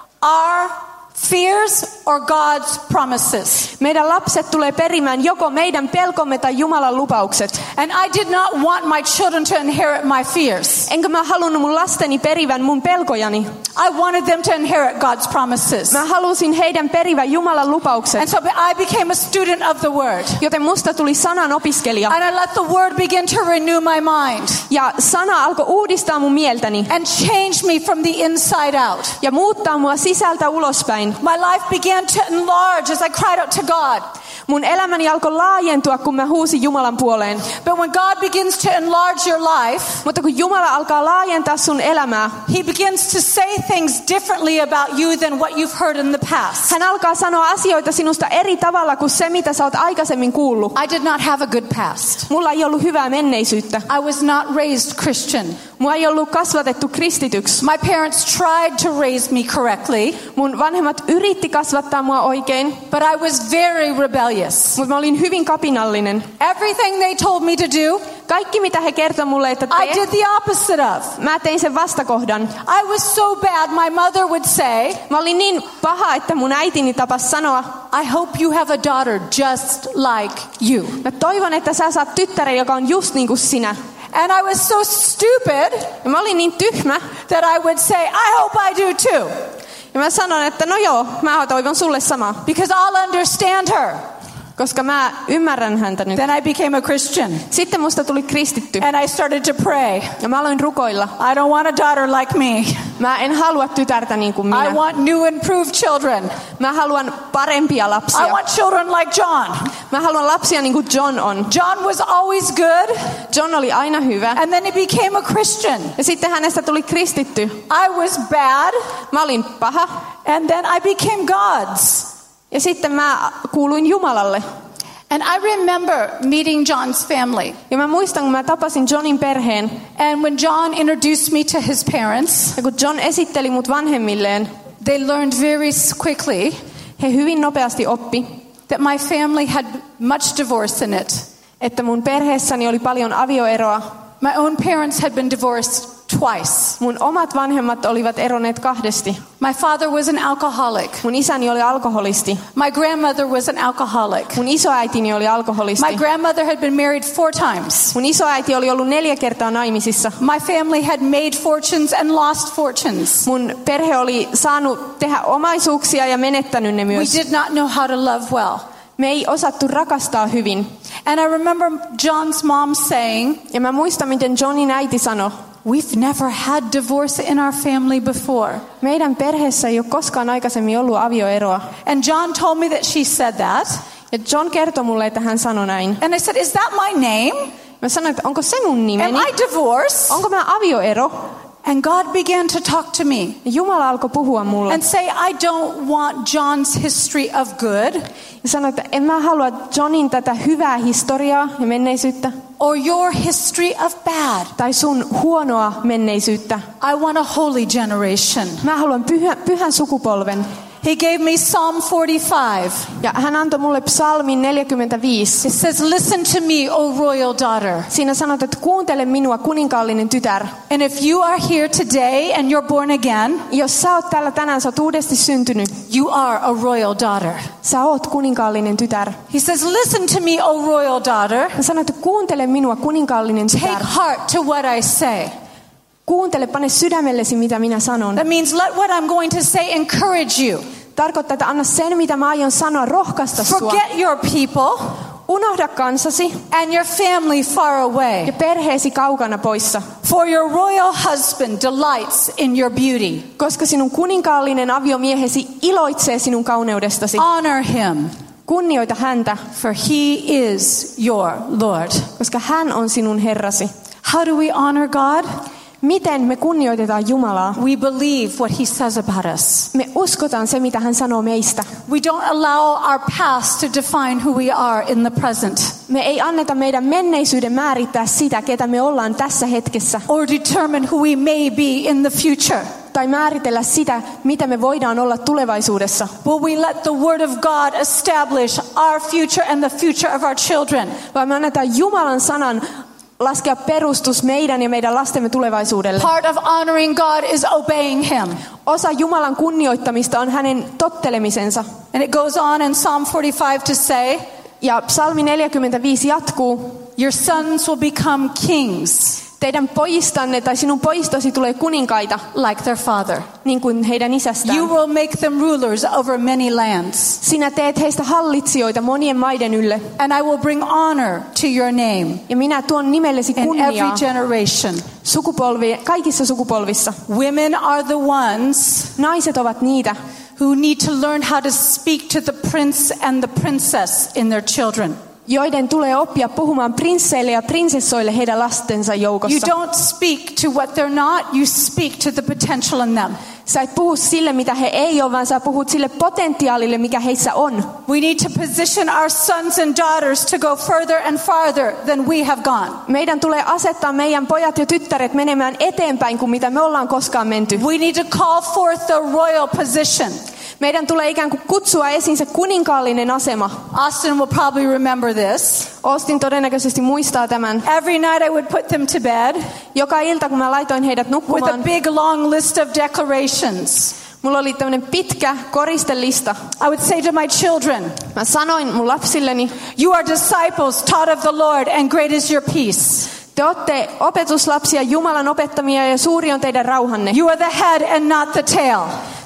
our fears or God's promises. Meidän lapset tulee perimään joko meidän pelkomme tai Jumalan lupaukset. And I did not want my children to inherit my fears. Enkä mä halunnut mun lasteni perivän mun pelkojani. I wanted them to inherit God's promises. Mä halusin heidän perivän Jumalan lupaukset. And so I became a student of the word. Joten musta tuli sanan opiskelija. And I let the word begin to renew my mind Ja sana alkoi uudistaa mun mieltäni. and change me from the inside out. Ja muuttaa mua sisältä ulospäin. My life began to enlarge as I cried out to God. Mun elämäni alkoi laajentua, kun mä huusin Jumalan puoleen. But when God begins to enlarge your life, Mutta kun Jumala alkaa laajentaa sun elämää, He begins to say things differently about you than what you've heard in the past. hän alkaa sanoa asioita sinusta eri tavalla kuin se, mitä sä oot aikaisemmin kuullut. I did not have a good past. Mulla ei ollut hyvää menneisyyttä. I was not raised Christian. Mua ei ollut kasvatettu kristityksi. My parents tried to raise me correctly, Mun vanhemmat yritti kasvattaa mua oikein, but I was very rebellious. mutta mä olin hyvin kapinallinen. Everything they told me to do, Kaikki mitä he kertoi mulle, että I tee, did the opposite of. mä tein sen vastakohdan. I was so bad, my mother would say, Mä olin niin paha, että mun äitini tapas sanoa, I hope you have a daughter just like you. mä toivon, että sä saat tyttären, joka on just niin kuin sinä. And I was so stupid Ja mä olin niin tyhmä, that I would say, I hope I do too. ja mä sanon, että no joo, mä toivon sulle samaa. Because I'll understand her. Koska mä ymmärrän häntä nyt. Then I became a Christian. Sitten musta tuli kristitty. And I started to pray. Ja mä aloin rukoilla. I don't want a daughter like me. Mä en halua tytärtä niin kuin minä. I want new improved children. Mä haluan parempia lapsia. I want children like John. Mä haluan lapsia niin kuin John on. John was always good. John oli aina hyvä. And then he became a Christian. Ja sitten hänestä tuli kristitty. I was bad. Mä olin paha. And then I became God's. Ja sitten mä kuuluin Jumalalle. And I remember meeting John's family. Ja mä muistan, kun mä tapasin Johnin perheen. And when John introduced me to his parents, ja kun John esitteli mut vanhemmilleen, they learned very quickly he hyvin nopeasti oppi, that my family had much divorce in it. Että mun perheessäni oli paljon avioeroa. My own parents had been divorced twice. Mun omat vanhemmat olivat eronneet kahdesti. My father was an alcoholic. Mun isäni oli alkoholisti. My grandmother was an alcoholic. Mun isoäitini oli alkoholisti. My grandmother had been married four times. Mun isoäiti oli ollut neljä kertaa naimisissa. My family had made fortunes and lost fortunes. Mun perhe oli saanut tehdä omaisuuksia ja menettänyt ne myös. We did not know how to love well. Me ei osattu rakastaa hyvin. And I remember John's mom saying, ja mä muistan, miten Johnin äiti sanoi, we've never had divorce in our family before. Meidän perheessä ei ole koskaan aikaisemmin ollut avioeroa. And John told me that she said that. Ja John kertoi mulle, että hän sanoi näin. And I said, is that my name? Mä sanoin, että onko se mun nimeni? Am I divorced? Onko mä avioero? And God began to talk to me. Ja Jumala alkoi puhua mulle. And say, I don't want John's history of good. Ja sanoi, että en mä halua Johnin tätä hyvää historiaa ja menneisyyttä. Or your history of bad. Tai sun huonoa menneisyyttä. I want a holy generation. Mä haluan pyhä, pyhän sukupolven. He gave me Psalm forty-five. Ja hän antoi mulle psalmin neljäkymmentäviisi. It says, listen to me, O royal daughter. Siinä sanot, että kuuntele minua, kuninkaallinen tytär. And if you are here today and you're born again, jos sä oot täällä tänään, sä oot uudesti syntynyt. You are a royal daughter. Sä oot kuninkaallinen tytär. He says, listen to me, O royal daughter. Hän sanoo, että kuuntele minua, kuninkaallinen tytär. Take heart to what I say. Kuuntele, pane sydämellesi, mitä minä sanon. That means let what I'm going to say encourage you. Tarkoittaa, että anna sen, mitä mä aion sanoa, rohkaista sua. Forget your people. Unohda kansasi. And your family far away. Ja perheesi kaukana poissa. For your royal husband delights in your beauty. Koska sinun kuninkaallinen aviomiehesi iloitsee sinun kauneudestasi. Honor him. Kunnioita häntä. For he is your Lord. Koska hän on sinun Herrasi. How do we honor God? Miten me kunnioitetaan Jumalaa? We believe what he says about us. Me uskotaan se, mitä hän sanoo meistä. We don't allow our past to define who we are in the present. Me ei anneta meidän menneisyyden määrittää sitä, ketä me ollaan tässä hetkessä. Or determine who we may be in the future. Tai määritellä sitä, mitä me voidaan olla tulevaisuudessa. Will we let the word of God establish our future and the future of our children? Vai me annetaan Jumalan sanan laskea perustus meidän ja meidän lastemme tulevaisuudelle. Part of honoring God is obeying him. Osa Jumalan kunnioittamista on hänen tottelemisensa. And it goes on in Psalm forty-five to say, ja psalmi neljäkymmentäviisi jatkuu, your sons will become kings. Teidän pojistanne tai sinun pojistasi tulee kuninkaita, like their father. Niin kuin heidän isästään. You will make them rulers over many lands. Sinä teet heistä hallitsijoita monien maiden ylle. And I will bring honor to your name. Ja minä tuon nimellesi kunniaa. In every generation. Sukupolvi, kaikissa sukupolvissa. Women are the ones. Naiset ovat niitä. Who need to learn how to speak to the prince and the princess in their children. Joiden tulee oppia puhumaan prinsseille ja prinsessoille heidän lastensa joukossa. You don't speak to what they're not, you speak to the potential in them. Sä et puhu sille, mitä he ei ole, vaan sä puhut sille potentiaalille, mikä heissä on. We need to position our sons and daughters to go further and farther than we have gone. Meidän tulee asettaa meidän pojat ja tyttäret menemään eteenpäin kuin mitä me ollaan koskaan menty. We need to call forth the royal position. Meidän tulee ikään kuin kutsua esiin se kuninkaallinen asema. Austin will probably remember this. Austin todennäköisesti muistaa tämän. Every night I would put them to bed. Joka ilta, kun mä laitoin heidät nukkumaan. With a big long list of declarations. Mulla oli tämmöinen pitkä koristelista. I would say to my children. Mä sanoin mun lapsilleni. You are disciples taught of the Lord and great is your peace. Te olette opetuslapsia, Jumalan opettamia ja suuri on teidän rauhanne. You are the head and not the tail.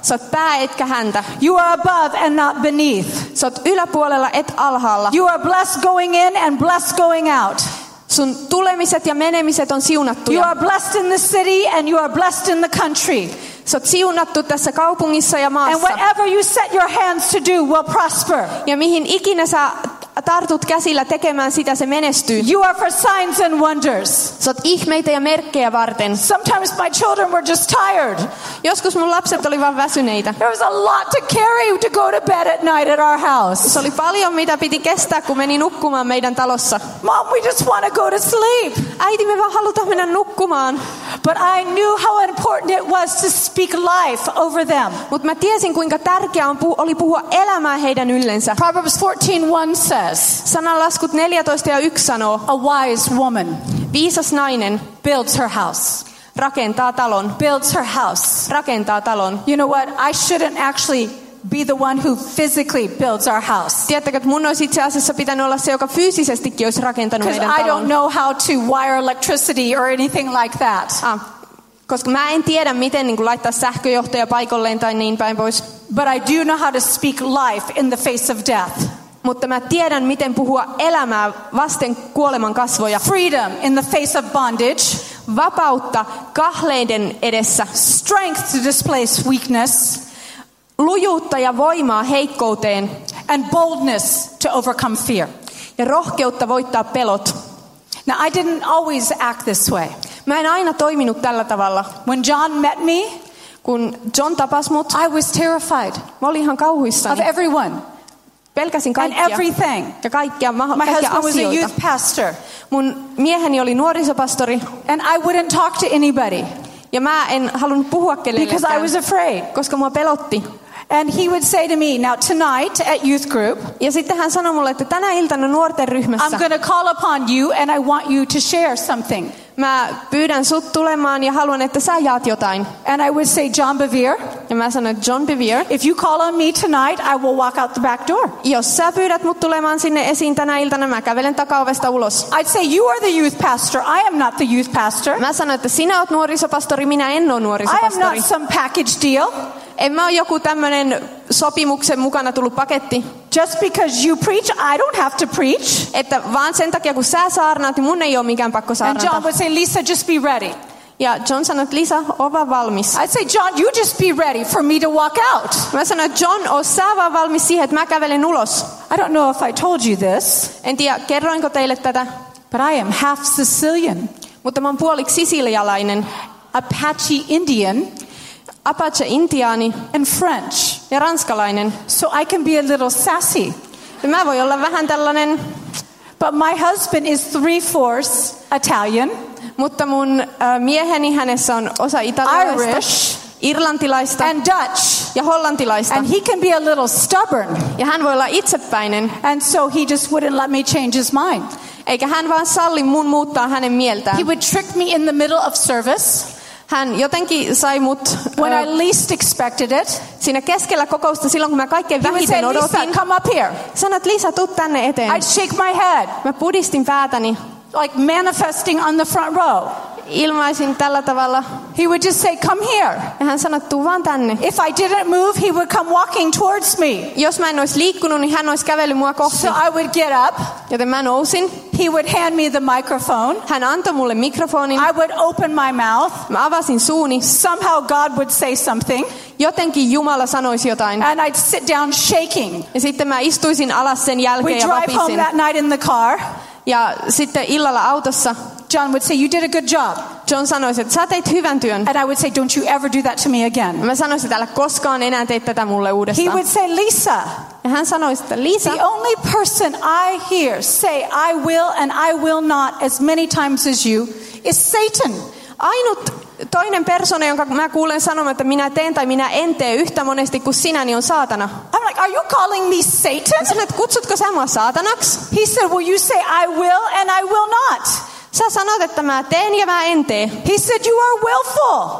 Sä oot pää etkä häntä. You are above and not beneath. Sä oot yläpuolella et alhaalla. You are blessed going in and blessed going out. Sun tulemiset ja menemiset on siunattuja. You are blessed in the city and you are blessed in the country. Sä oot siunattu tässä kaupungissa ja maassa. And whatever you set your hands to do will prosper. Ja mihin ikinä sä tartut käsillä tekemään sitä, se menestyy. You are for signs and wonders. Sä oot ihmeitä ja merkkejä varten. Sometimes my children were just tired. Joskus mun lapset oli vaan väsyneitä. There was a lot to carry to go to bed at night at our house. Se oli paljon, mitä piti kestää, kun meni nukkumaan meidän talossa. Mom, we just want to go to sleep. Äiti, me vaan halutaan mennä nukkumaan. But I knew how important it was to speak life over them. Mutta mä tiesin, kuinka tärkeää on puh- oli puhua elämää heidän yllensä. Proverbs fourteen one says, Sananlaskut neljätoista ja yksi sanoo, a wise woman viisas nainen builds her house. rakentaa talon. Builds her house. Rakentaa talon. You know what? I shouldn't actually be the one who physically builds our house. Tiedättekö, että mun olisi itse asiassa pitänyt olla se, joka fyysisestikin olisi rakentanut Because meidän I talon. don't know how to wire electricity or anything like that. Ah, koska mä en tiedä, miten niin kuin laittaa sähköjohtoja paikalleen tai niin päin pois. But I do know how to speak life in the face of death. Mutta mä tiedän, miten puhua elämää vasten kuoleman kasvoja. Freedom in the face of bondage. Vapautta kahleiden edessä. Strength to displace weakness. Lujuutta ja voimaa heikkouteen. And boldness to overcome fear. Ja rohkeutta voittaa pelot. Now, I didn't always act this way. Mä en aina toiminut tällä tavalla. When John met me, Kun John tapasi mut, I was terrified mä olin ihan of kauhuissani. everyone Pelkäsin and kaikkia. everything. Ja kaikkia, maho- My kaikkia husband was a asioita. youth pastor, Mun mieheni oli nuorisopastori. and I wouldn't talk to anybody Ja mä en halunnut puhua because I kellekään, was afraid. koska mua pelotti. And he would say to me, now tonight at youth group, Ja sitten hän sanoi mulle, että tänä iltana nuorten I'm ryhmässä going to call upon you and I want you to share something. mä pyydän sut tulemaan ja haluan, että sä jaat jotain. And I would say, John Bevere, Ja mä sanoin, John Bevere, if you call on me tonight, I will walk out the back door. jos sä pyydät mut tulemaan sinne esiin tänä iltana, mä kävelen takaovesta ulos. I'd say, you are the youth pastor. I am not the youth pastor. Mä sanoin, että sinä oot nuorisopastori, minä en ole I am nuorisopastori. not some package deal. En mä ole joku tämmönen sopimuksen mukana tullut paketti. Just because you preach, I don't have to preach. Että vaan sen takia, kun sä saarnaat, niin mun ei ole mikään pakko And John saarnata. would say, Lisa, just be ready. Ja John sanoi, että Lisa, oo vaan valmis. I'd say, John, you just be ready for me to walk out. Mä sanoin, että John, oo sä vaan valmis siihen, että mä kävelen ulos. I don't know if I told you this, En tiedä, kerroinko teille tätä, but I am half Sicilian, mutta mä oon puoliksi sisilialainen, Apache Indian, Apache-intiaani and French. ja ranskalainen. So I can be a little sassy. Ja mä voin olla vähän tällainen, But my husband is three-fourths Italian, mutta mun äh, mieheni, hänessä on osa italialaista, Irish, irlantilaista and Dutch. ja hollantilaista. And he can be a little stubborn. Ja hän voi olla itsepäinen, And so he just wouldn't let me change his mind. eikä hän vaan salli mun muuttaa hänen mieltään. He would trick me in the middle of service Hän jotenkin sai mut when ö, I least expected it. siinä keskellä kokousta, silloin kun mä kaikkein He would say, vähiten Lisa, odotin. come up here. Sanot, Lisa, tuu tänne eteen. I'd shake my head, Mä pudistin päätäni, like manifesting on the front row. ilmaisin tällä tavalla. He would just say, come here. Ja hän sanoi, tuu vaan tänne. If I didn't move, he would come walking towards me. Jos mä en olisi liikkunut, niin hän olisi kävellyt mua kohti. So I would get up. Joten mä nousin. He would hand me the microphone. Hän antoi mulle mikrofonin. I would open my mouth. Mä avasin suuni. Somehow God would say something. Jotenkin Jumala sanoisi jotain. And I'd sit down shaking. Ja sitten mä istuisin alas sen We jälkeen ja drive home vapisin. that night in the car. Ja sitten illalla autossa John would say, you did a good job. John sanoisi, että sä teit hyvän työn. And I would say, don't you ever do that to me again. Mä sanoisin, että älä koskaan enää tee tätä mulle He uudestaan. would say, Lisa, Ja hän sanoisi, että Lisa, the only person I hear say I will and I will not as many times as you is Satan. ainut toinen persona, jonka mä kuulen sanomaan, että minä teen tai minä en tee yhtä monesti kuin sinä, niin on saatana. I'm like, are you calling me Mä Satan? sanoin, että kutsutko sä mua saatanaksi? He said, well, you say I will and I will not. Sä sanot, että mä teen ja mä en tee. He said, you are willful.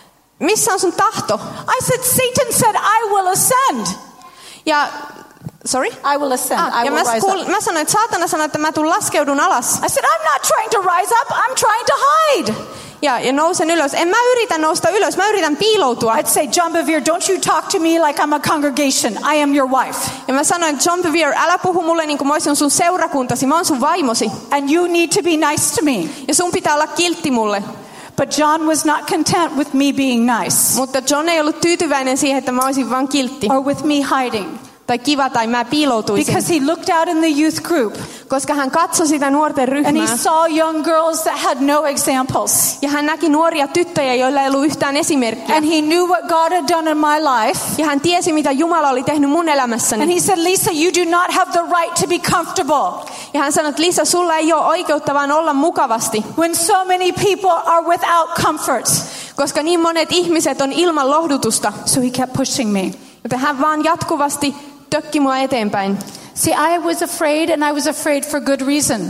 Missä on sun tahto? I said, Satan said, I will ascend. Ja, sorry? I will ascend. Ah, I ja will mä, rise kuul, up. mä sanoin, että saatana sanoi, että mä tuun laskeudun alas. I said, I'm not trying to rise up. I'm trying to hide. Ja, ja nousen ylös. En mä yritä nousta ylös, mä yritän piiloutua. I'd say, John Bevere, don't you talk to me like I'm a congregation. I am your wife. Ja mä sanoin, John Bevere, älä puhu mulle niin kuin mä olisin sun seurakuntasi, mä oon sun vaimosi. And you need to be nice to me. Ja sun pitää olla kiltti mulle. But John was not content with me being nice. Mutta John ei ollut tyytyväinen siihen, että mä olisin vaan kiltti. Or with me hiding. Tai kiva tai mä piiloutuisin. Because he looked out in the youth group. Koska hän katsoi sitä nuorten ryhmää. And he saw young girls that had no examples. Ja hän näki nuoria tyttöjä, joilla ei ollut yhtään esimerkkiä. And he knew what God had done in my life. Ja hän tiesi, mitä Jumala oli tehnyt mun elämässäni. And he said, Lisa, you do not have the right to be comfortable. Ja hän sanoi, että Lisa, sulla ei ole oikeutta vaan olla mukavasti. When so many people are without comfort. Koska niin monet ihmiset on ilman lohdutusta. So he kept pushing me. Joten hän vaan jatkuvasti tökki mua eteenpäin. See, I was afraid, and I was afraid for good reason.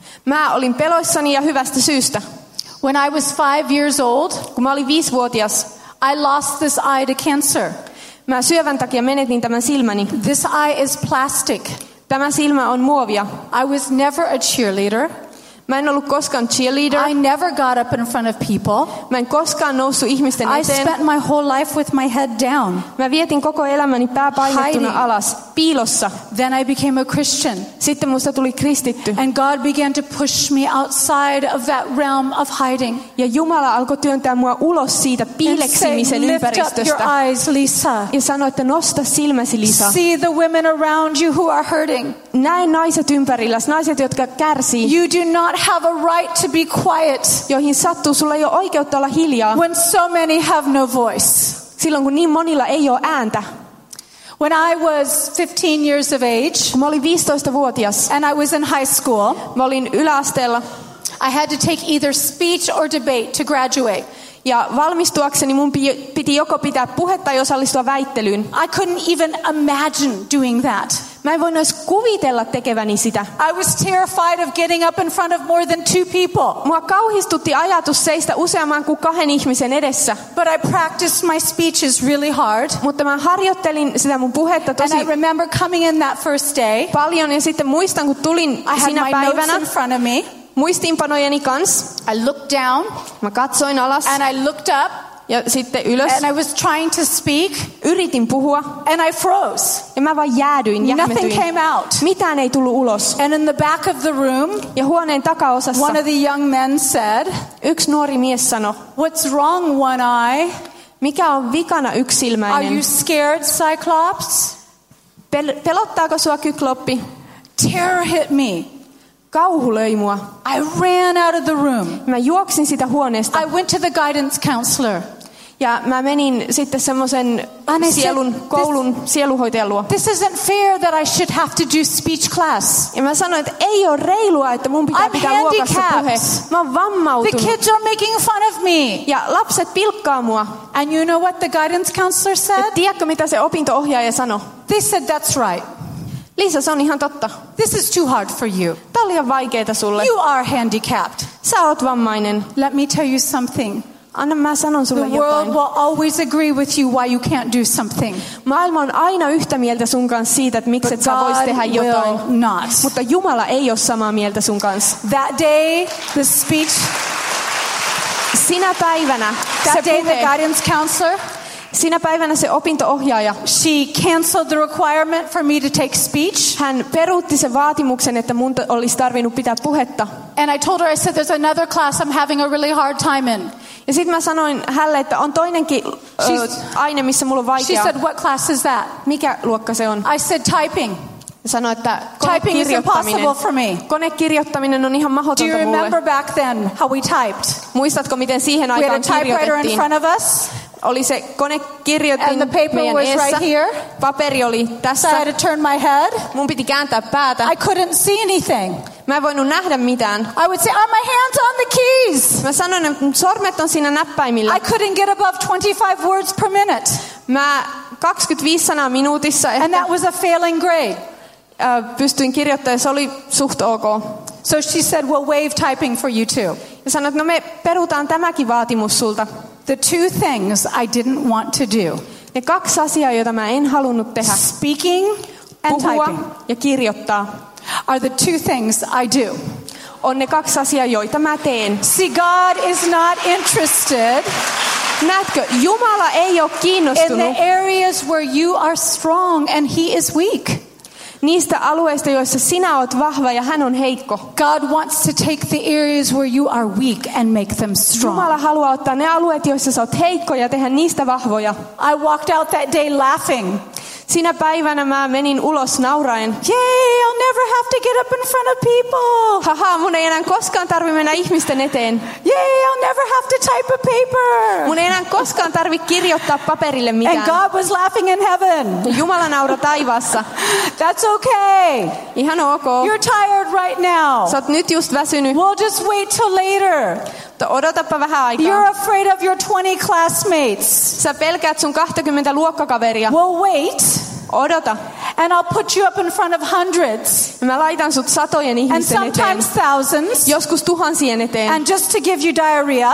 Mä olin peloissani ja hyvästä syystä. When I was five years old, kun mä olin viisivuotias, I lost this eye to cancer. Mä syövän takia menetin tämän silmäni. This eye is plastic. Tämä silmä on muovia. I was never a cheerleader. Mä en ollut koskaan cheerleader. I never got up in front of people. Mä en koskaan noussut ihmisten I eteen. spent my whole life with my head down. Mä vietin koko elämäni pää painettuna alas, piilossa. Then I became a Christian. Sitten musta tuli kristitty. And God began to push me outside of that realm of hiding. Ja Jumala alkoi työntää mua ulos siitä piileksimisen ympäristöstä. Lift up your eyes, Lisa. Ja sanoi, että nosta silmäsi, Lisa. See the women around you who are hurting. Näe naiset ympärilläsi, naiset, jotka kärsii. You do not have a right to be quiet. Joihin sattuu, sulla ei ole oikeutta olla hiljaa. When so many have no voice. Silloin kun niin monilla ei ole ääntä. When I was fifteen years of age, kun mä olin viisitoistavuotias, and I was in high school, mä olin yläasteella. I had to take either speech or debate to graduate. Ja valmistuakseni mun piti joko pitää puhetta tai osallistua väittelyyn. I couldn't even imagine doing that. Mä en voinut edes kuvitella tekeväni sitä. I was terrified of getting up in front of more than two people. Mua kauhistutti ajatus seistä useamman kuin kahden ihmisen edessä. But I practiced my speeches really hard. Mutta mä harjoittelin sitä mun puhetta tosi and I remember coming in that first day. Paljon ja sitten muistan kun tulin I sinä had my päivänä notes in front of me. Muistiinpanojeni kanssa. I looked down. Mä katsoin alas. And I looked up. Ja sitten ylös. And I was trying to speak. Yritin puhua. And I froze. Ja mä vaan jäädyin, jähmetyin. Nothing came out. Mitään ei tullut ulos. And in the back of the room, ja huoneen takaosassa, one of the young men said, yksi nuori mies sanoi, "What's wrong, one eye? Mikä on vikana yksisilmäinen? Are you scared, Cyclops? Pel- pelottaako sua kykloppi?" Terror hit me. Kauhu löi mua. I ran out of the room. Mä juoksin sitä huoneesta. I went to the guidance counselor. Ja mä menin sitten semmoisen sielun, koulun sieluhoitajan luo. This isn't fair that I should have to do speech class. Ja mä sanoin, että ei ole reilua, että mun pitää I'm pitää luokassa puhe. Mä oon vammautunut. The kids are making fun of me. Ja lapset pilkkaa mua. And you know what the guidance counselor said? Ja tiedätkö mitä se opinto-ohjaaja sanoi? They said that's right. Lisa, se on ihan totta. This is too hard for you. Tää on liian vaikeeta sulle. You are handicapped. Sä oot vammainen. Let me tell you something. Anna mä sanon sulle The jotain. world will always agree with you why you can't do something. Maailma on aina yhtä mieltä sun kanssa siitä, että miksi et sä vois tehdä jotain. Not. Mutta Jumala ei ole samaa mieltä sun kanssa. That day, the speech. Sinä päivänä That se day, puhe, the guidance counselor. Sinä päivänä se opinto-ohjaaja. She canceled the requirement for me to take speech. Hän peruutti sen vaatimuksen, että mun olisi tarvinnut pitää puhetta. And I told her, I said, there's another class I'm having a really hard time in. Ja sitten mä sanoin hänelle, että on toinenkin ö, aine, missä mulla on vaikeaa. She said, what class is that? Mikä luokka se on? I said, typing. Sanoin, että Typing is impossible for me. Konekirjoittaminen on ihan mahdotonta mulle. Do you remember mulle. back then how we typed? Muistatko, miten siihen aikaan kirjoitettiin? We had a typewriter in front of us. Oli se konekirjoitin and the paper meidän was eessä. Right here. Paperi oli tässä. So I had to turn my head. Mun piti kääntää päätä. I couldn't see anything. Mä en voinut nähdä mitään. I would say, are my hands on the keys? Mä sanoin, että sormet on siinä näppäimillä. I couldn't get above twenty-five words per minute. Mä kaksikymmentäviisi sanaa minuutissa. And that was a failing grade. Äh, pystyin kirjoittamaan, se oli suht ok. So she said, we'll waive typing for you too. Ja sanoin, että no me perutaan tämäkin vaatimus sulta. The two things I didn't want to do. Ne kaksi asiaa, joita mä en halunnut tehdä. Speaking and puhua typing. Ja kirjoittaa. Are the two things I do. on ne kaksi asiaa, joita mä teen. See, God is not interested Näetkö, Jumala ei ole in kiinnostunut the areas where you are strong and he is weak. niistä alueista, joissa sinä oot vahva ja hän on heikko. God wants to take the areas where you are weak and make them strong. Jumala haluaa ottaa ne alueet, joissa sä oot heikko ja tehdä niistä vahvoja. I walked out that day laughing. Sinä päivänä mä menin ulos nauraen. Yay, I'll never have to get up in front of people. Haha, mun ei enää koskaan tarvi mennä ihmisten eteen. Yay, I'll never have to type a paper. Mun ei enää koskaan tarvi kirjoittaa paperille And mitään. God was laughing in heaven. Ja Jumala naura taivaassa. That's okay. Ihan ok. You're tired right now. Sä oot nyt just väsynyt. We'll just wait till later. Mutta odotapa vähän aikaa. You're afraid of your twenty classmates. Sä pelkäät sun kaksikymmentä luokkakaveria. We'll wait. Odota. And I'll put you up in front of hundreds. Mä laitan sut satojen And ihmisten eteen. sometimes thousands. Joskus tuhansien eteen. And just to give you diarrhea.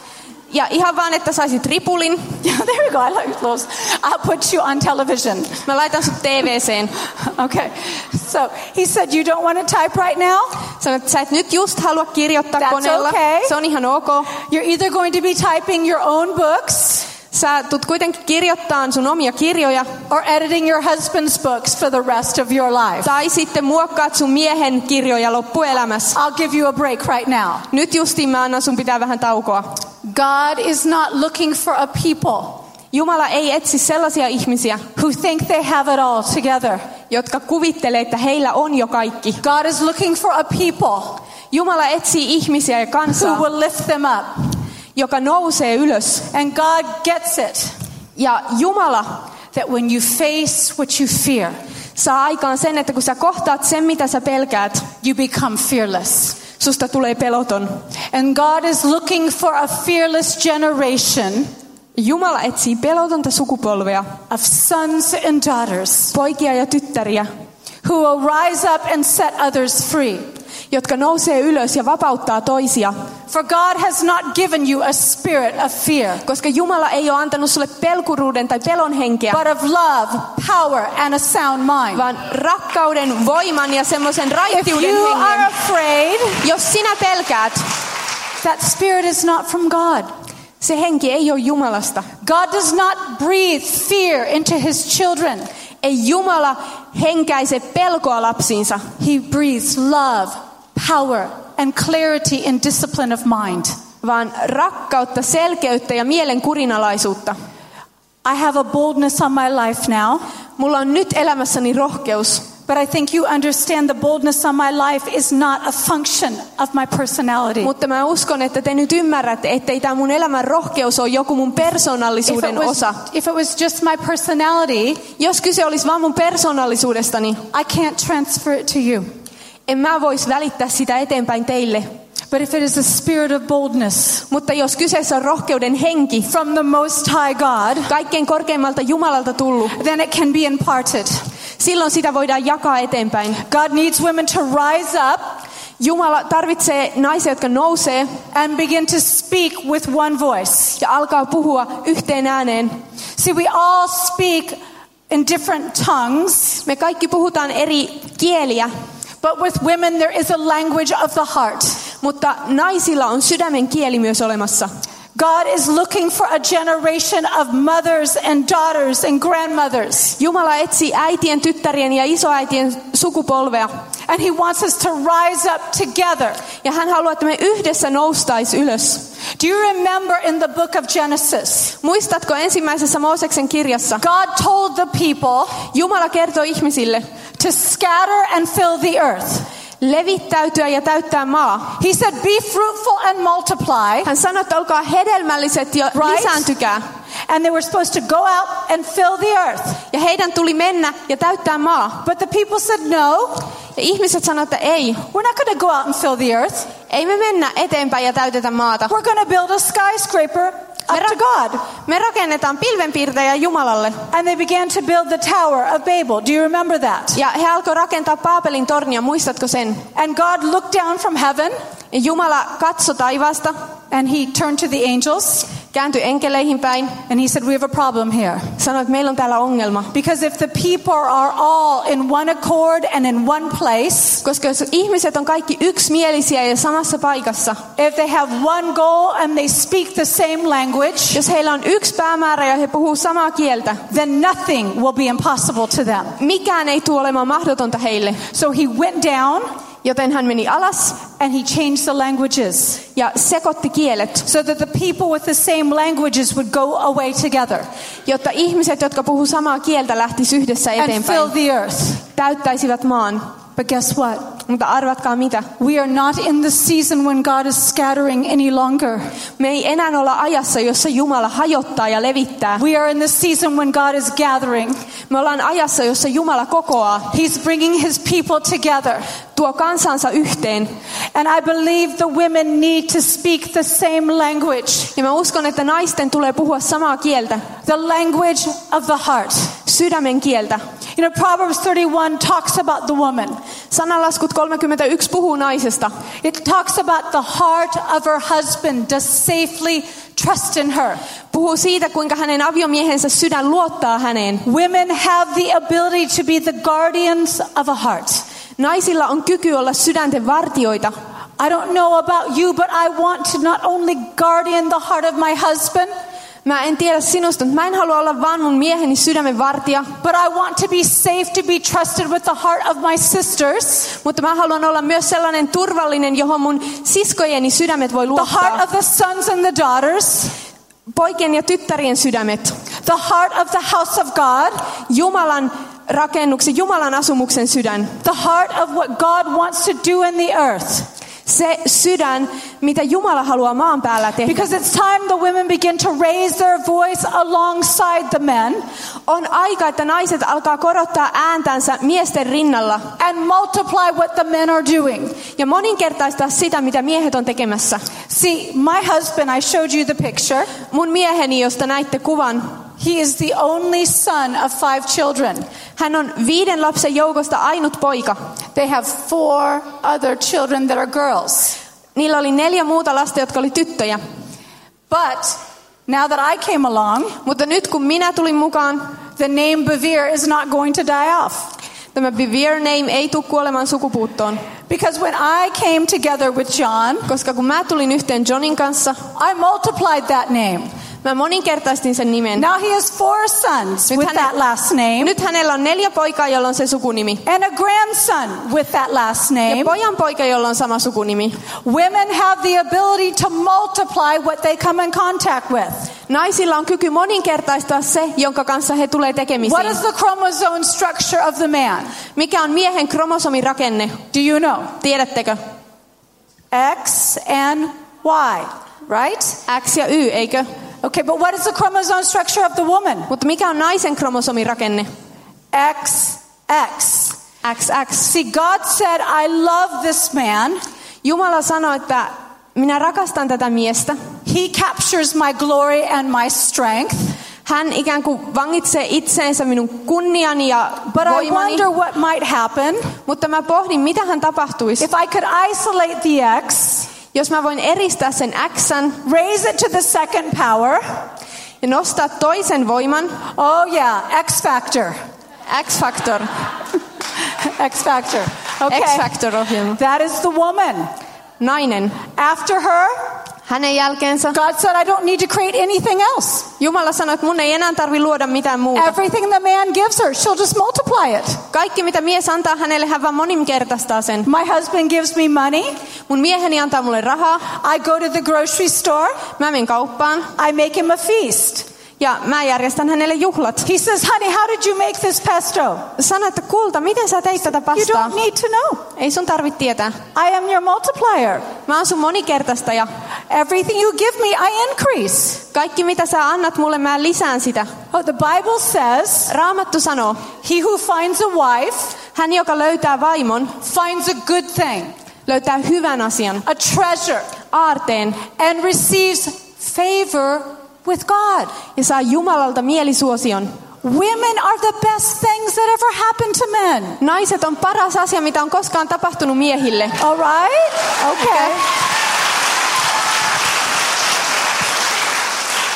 Ja ihan vaan, että saisit ripulin. Yeah, there we go. I like those. I'll put you on television. Mä laitan sut T V:seen. Okay. So he said, you don't want to type right now? Sanoit, että sä et nyt just halua kirjoittaa That's koneella. okay. Se on ihan ok. You're either going to be typing your own books Sä tulet kuitenkin kirjoittamaan sun omia kirjoja. or editing your husband's books for the rest of your life. Tai sitten muokkaat sun miehen kirjoja loppuelämässä. I'll give you a break right now. Nyt justiin mä annan sun pitää vähän taukoa. God is not looking for a people Jumala ei etsi sellaisia ihmisiä, who think they have it all together. jotka kuvittelee, että heillä on jo kaikki. God is looking for a people Jumala etsii ihmisiä ja who kansaa, will lift them up. joka nousee ylös. And God gets it Ja Jumala that when you face what you fear, saa aikaan sen, että kun sä kohtaat sen, mitä sä pelkäät, you become fearless. susta tulee peloton. And God is looking for a fearless generation Jumala etsii pelotonta sukupolvea, of sons and daughters poikia ja tyttäriä, who will rise up and set others free. jotka nousee ylös ja vapauttaa toisia. For God has not given you a spirit of fear, Koska Jumala ei ole antanut sulle pelkuruuden tai pelon henkeä, but of love, power, and a sound mind. vaan rakkauden, voiman ja semmoisen If raittiuden you are hengen. afraid, Jos sinä pelkäät, that spirit is not from God. se henki ei ole Jumalasta. God does not breathe fear into his children. Ei Jumala henkäise pelkoa lapsiinsa, He breathes love, power, and clarity and discipline of mind. vaan rakkautta, selkeyttä ja mielen kurinalaisuutta. I have a boldness on my life now, Mulla on nyt elämässäni rohkeus, but I think you understand the boldness on my life is not a function of my personality. mutta mä uskon, että te nyt ymmärrätte, ettei tämä mun elämän rohkeus ole joku mun If it, persoonallisuuden was, osa. if it was just my personality, Jos kyse olisi vaan mun persoonallisuudestani, I can't transfer it to you. en mä vois välittää sitä eteenpäin teille. But if it is a spirit of boldness Mutta jos kyseessä on rohkeuden henki, from the Most High God, kaikkein korkeimmalta Jumalalta tullut, then it can be imparted. silloin sitä voidaan jakaa eteenpäin. God needs women to rise up Jumala tarvitsee naisia, jotka nousee and begin to speak with one voice. ja alkaa puhua yhteen ääneen. See, we all speak in different tongues, Me kaikki puhutaan eri kieliä, but with women there is a language of the heart. mutta naisilla on sydämen kieli myös olemassa. God is looking for a generation of mothers and daughters and grandmothers. Jumala etsii äitien, tyttärien ja isoäitien sukupolvea. And he wants us to rise up together. Ja hän haluaa, että me yhdessä noustaisi ylös. Do you remember in the book of Genesis, Muistatko ensimmäisessä Mooseksen kirjassa? God told the people Jumala kertoi ihmisille to scatter and fill the earth. levittäytyä ja täyttää maa. He said, be fruitful and multiply. Hän sanoi, että olkaa hedelmälliset ja Right. lisääntykää. And they were supposed to go out and fill the earth. Ja heidän tuli mennä ja täyttää maa. But the people said, no, Ja ihmiset sanoivat, että ei. we're not going to go out and fill the earth. Ei me mennä eteenpäin ja täytetä maata. We're going to build a skyscraper Me, up to ra- God. me rakennetaan pilvenpiirtäjä Jumalalle. And they began to build the Tower of Babel. Do you remember that? Ja he alkoivat rakentaa Paapelin tornia, muistatko sen? And God looked down from heaven Ja Jumala katsoi taivaasta, and he turned to the angels kääntyi enkeleihin päin. And he said, we have a problem here. Sanoi, että meillä on täällä ongelma. Because if the people are all in one accord and in one place, Koska jos ihmiset on kaikki yksimielisiä ja samassa paikassa, if they have one goal and they speak the same language, jos heillä on yksi päämäärä ja he puhuu samaa kieltä, then nothing will be impossible to them. mikään ei tule olemaan mahdotonta heille. So he went down Joten hän meni alas and he changed the languages ja sekoitti kielet, so that the people with the same languages would go away together jotta ihmiset, jotka puhuu samaa kieltä, lähtisivät yhdessä and eteenpäin, fill the earth. täyttäisivät maan. But guess what? Mutta arvatkaa mitä? We are not in the season when God is scattering any longer. Me ei enää olla ajassa, jossa Jumala hajottaa ja levittää. We are in the season when God is gathering. Me ollaan ajassa, jossa Jumala kokoaa, He's bringing his people together. tuo kansansa yhteen. And I believe the women need to speak the same language. Ja mä uskon, että naisten tulee puhua samaa kieltä, The language of the heart. sydämen kieltä. You know, Proverbs thirty-one talks about the woman. Sananlaskut kolmekymmentäyksi puhuu naisesta. It talks about the heart of her husband does safely trust in her. Puhuu siitä, kuinka hänen aviomiehensä sydän luottaa häneen. Women have the ability to be the guardians of a heart. Naisilla on kyky olla sydänten vartioita. I don't know about you, but I want to not only guardian the heart of my husband, Mä en tiedä sinusta, mutta mä en halua olla vaan mun mieheni sydämen vartija, but I want to be safe to be trusted with the heart of my sisters, mutta mä haluan olla myös sellainen turvallinen, johon mun siskojeni sydämet voi the heart luottaa. of the sons and the daughters, Poikien ja tyttärien sydämet. the heart of the house of God, Jumalan rakennuksen, Jumalan asumuksen sydän. the heart of what God wants to do in the earth. Se sydän, mitä Jumala haluaa maan päällä tehdä. Because it's time the women begin to raise their voice alongside the men On aika, että naiset alkaa korottaa ääntänsä miesten rinnalla and multiply what the men are doing. ja moninkertaistaa sitä, mitä miehet on tekemässä. See, my husband, I showed you the picture. Mun mieheni, josta näitte kuvan, He is the only son of five children. hän on viiden lapsen joukosta ainut poika. They have four other children that are girls. Niillä oli neljä muuta lasta, jotka oli tyttöjä. But now that I came along, Mutta nyt kun minä tulin mukaan, the name Bevere is not going to die off. tämä Bevere name ei tule kuolemaan sukupuuttoon. Because when I came together with John, Koska kun mä tulin yhteen Johnin kanssa, I multiplied that name. mä moninkertaistin sen nimen. Now he has four sons Nyt with häne- that last name Nyt hänellä on neljä poikaa, jolla on se sukunimi. and a grandson with that last Ja name. pojan poika, jolla on sama sukunimi. Women have the ability to multiply what they come in contact with. Naisilla on kyky moninkertaistaa se, jonka kanssa he tulee What tekemisiin. is the chromosome structure of the man? Mikä on miehen kromosomin rakenne? Do you know? Tiedättekö? X and Y, right? X ja Y, eikö? Okay, but what is the chromosome structure of the woman? Mutta mikä on naisen kromosomin rakenne? X, X. X X. See, God said, I love this man. Jumala sanoi, että minä rakastan tätä miestä. He captures my glory and my strength. Hän ikään kuin vangitsee itseensä minun kunniani ja But I voimani. wonder what might happen Mutta mä pohdin, mitä hän tapahtuisi, if I could isolate the X, jos mä voin eristää sen X:n raise it to the second power. ja nostaa toisen voiman. Oh yeah, X factor. X-Factor. X factor. Okay. X-Factor-ohjelma. That is the woman. Nainen. After her, Hänen jälkeensä God said, I don't need to create anything else. Jumala sanoi, että mun ei enää tarvi luoda mitään muuta. Everything the man gives her, she'll just multiply it. Kaikki mitä mies antaa hänelle, hän vaan moninkertaistaa sen. My husband gives me money. Mun mieheni antaa mulle rahaa. I go to the grocery store. Mä menen kauppaan I make him a feast. ja mä järjestän hänelle juhlat. He says, honey, how did you make this pesto? Sano, että kulta, miten sä teit tätä You pastaa? don't need to know. Ei sun tarvitse tietää. I am your multiplier. Mä oon sun monikertaistaja. Everything you give me, I increase. Kaikki mitä sä annat mulle, mä lisään sitä. Oh, the Bible says, Raamattu sanoo, he who finds a wife hän joka löytää vaimon, finds a good thing, löytää hyvän asian, a treasure, aarteen and receives favor with God. ja saa Jumalalta mielisuosion. Women are the best things that ever happened to men. Naiset on paras asia, mitä on koskaan tapahtunut miehille. All right? Okay.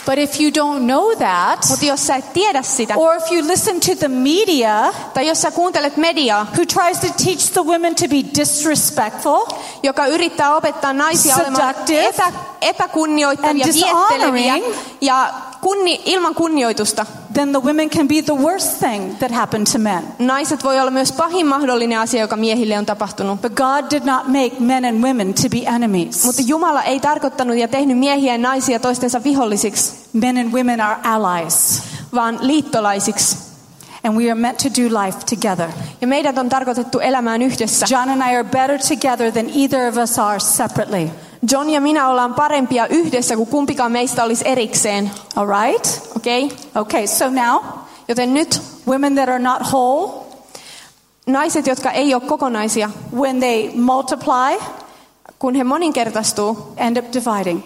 But if you don't know that, Mutta jos sä et tiedä sitä, or if you listen to the media, tai jos sä kuuntelet mediaa, who tries to teach the women to be disrespectful, joka yrittää opettaa naisia olemaan seductive, epä, epäkunnioittavia, and vietteleviä dishonoring, ja kunni, ilman kunnioitusta, then the women can be the worst thing that happened to men. naiset voi olla myös pahin mahdollinen asia, joka miehille on tapahtunut. But God did not make men and women to be enemies. Mutta Jumala ei tarkoittanut ja tehnyt miehiä ja naisia toistensa vihollisiksi, Men and women are allies, vaan liittolaisiksi. and we are meant to do life together. Ja meidät on tarkoitettu elämään yhdessä. John and I are better together than either of us are separately. John ja minä ollaan parempia yhdessä kuin kumpikaan meistä olisi erikseen. All right? Okei? Okay? Okay, so now, Joten nyt women that are not whole, naiset, jotka ei ole kokonaisia, when they multiply, kun he moninkertaistuu, end up dividing.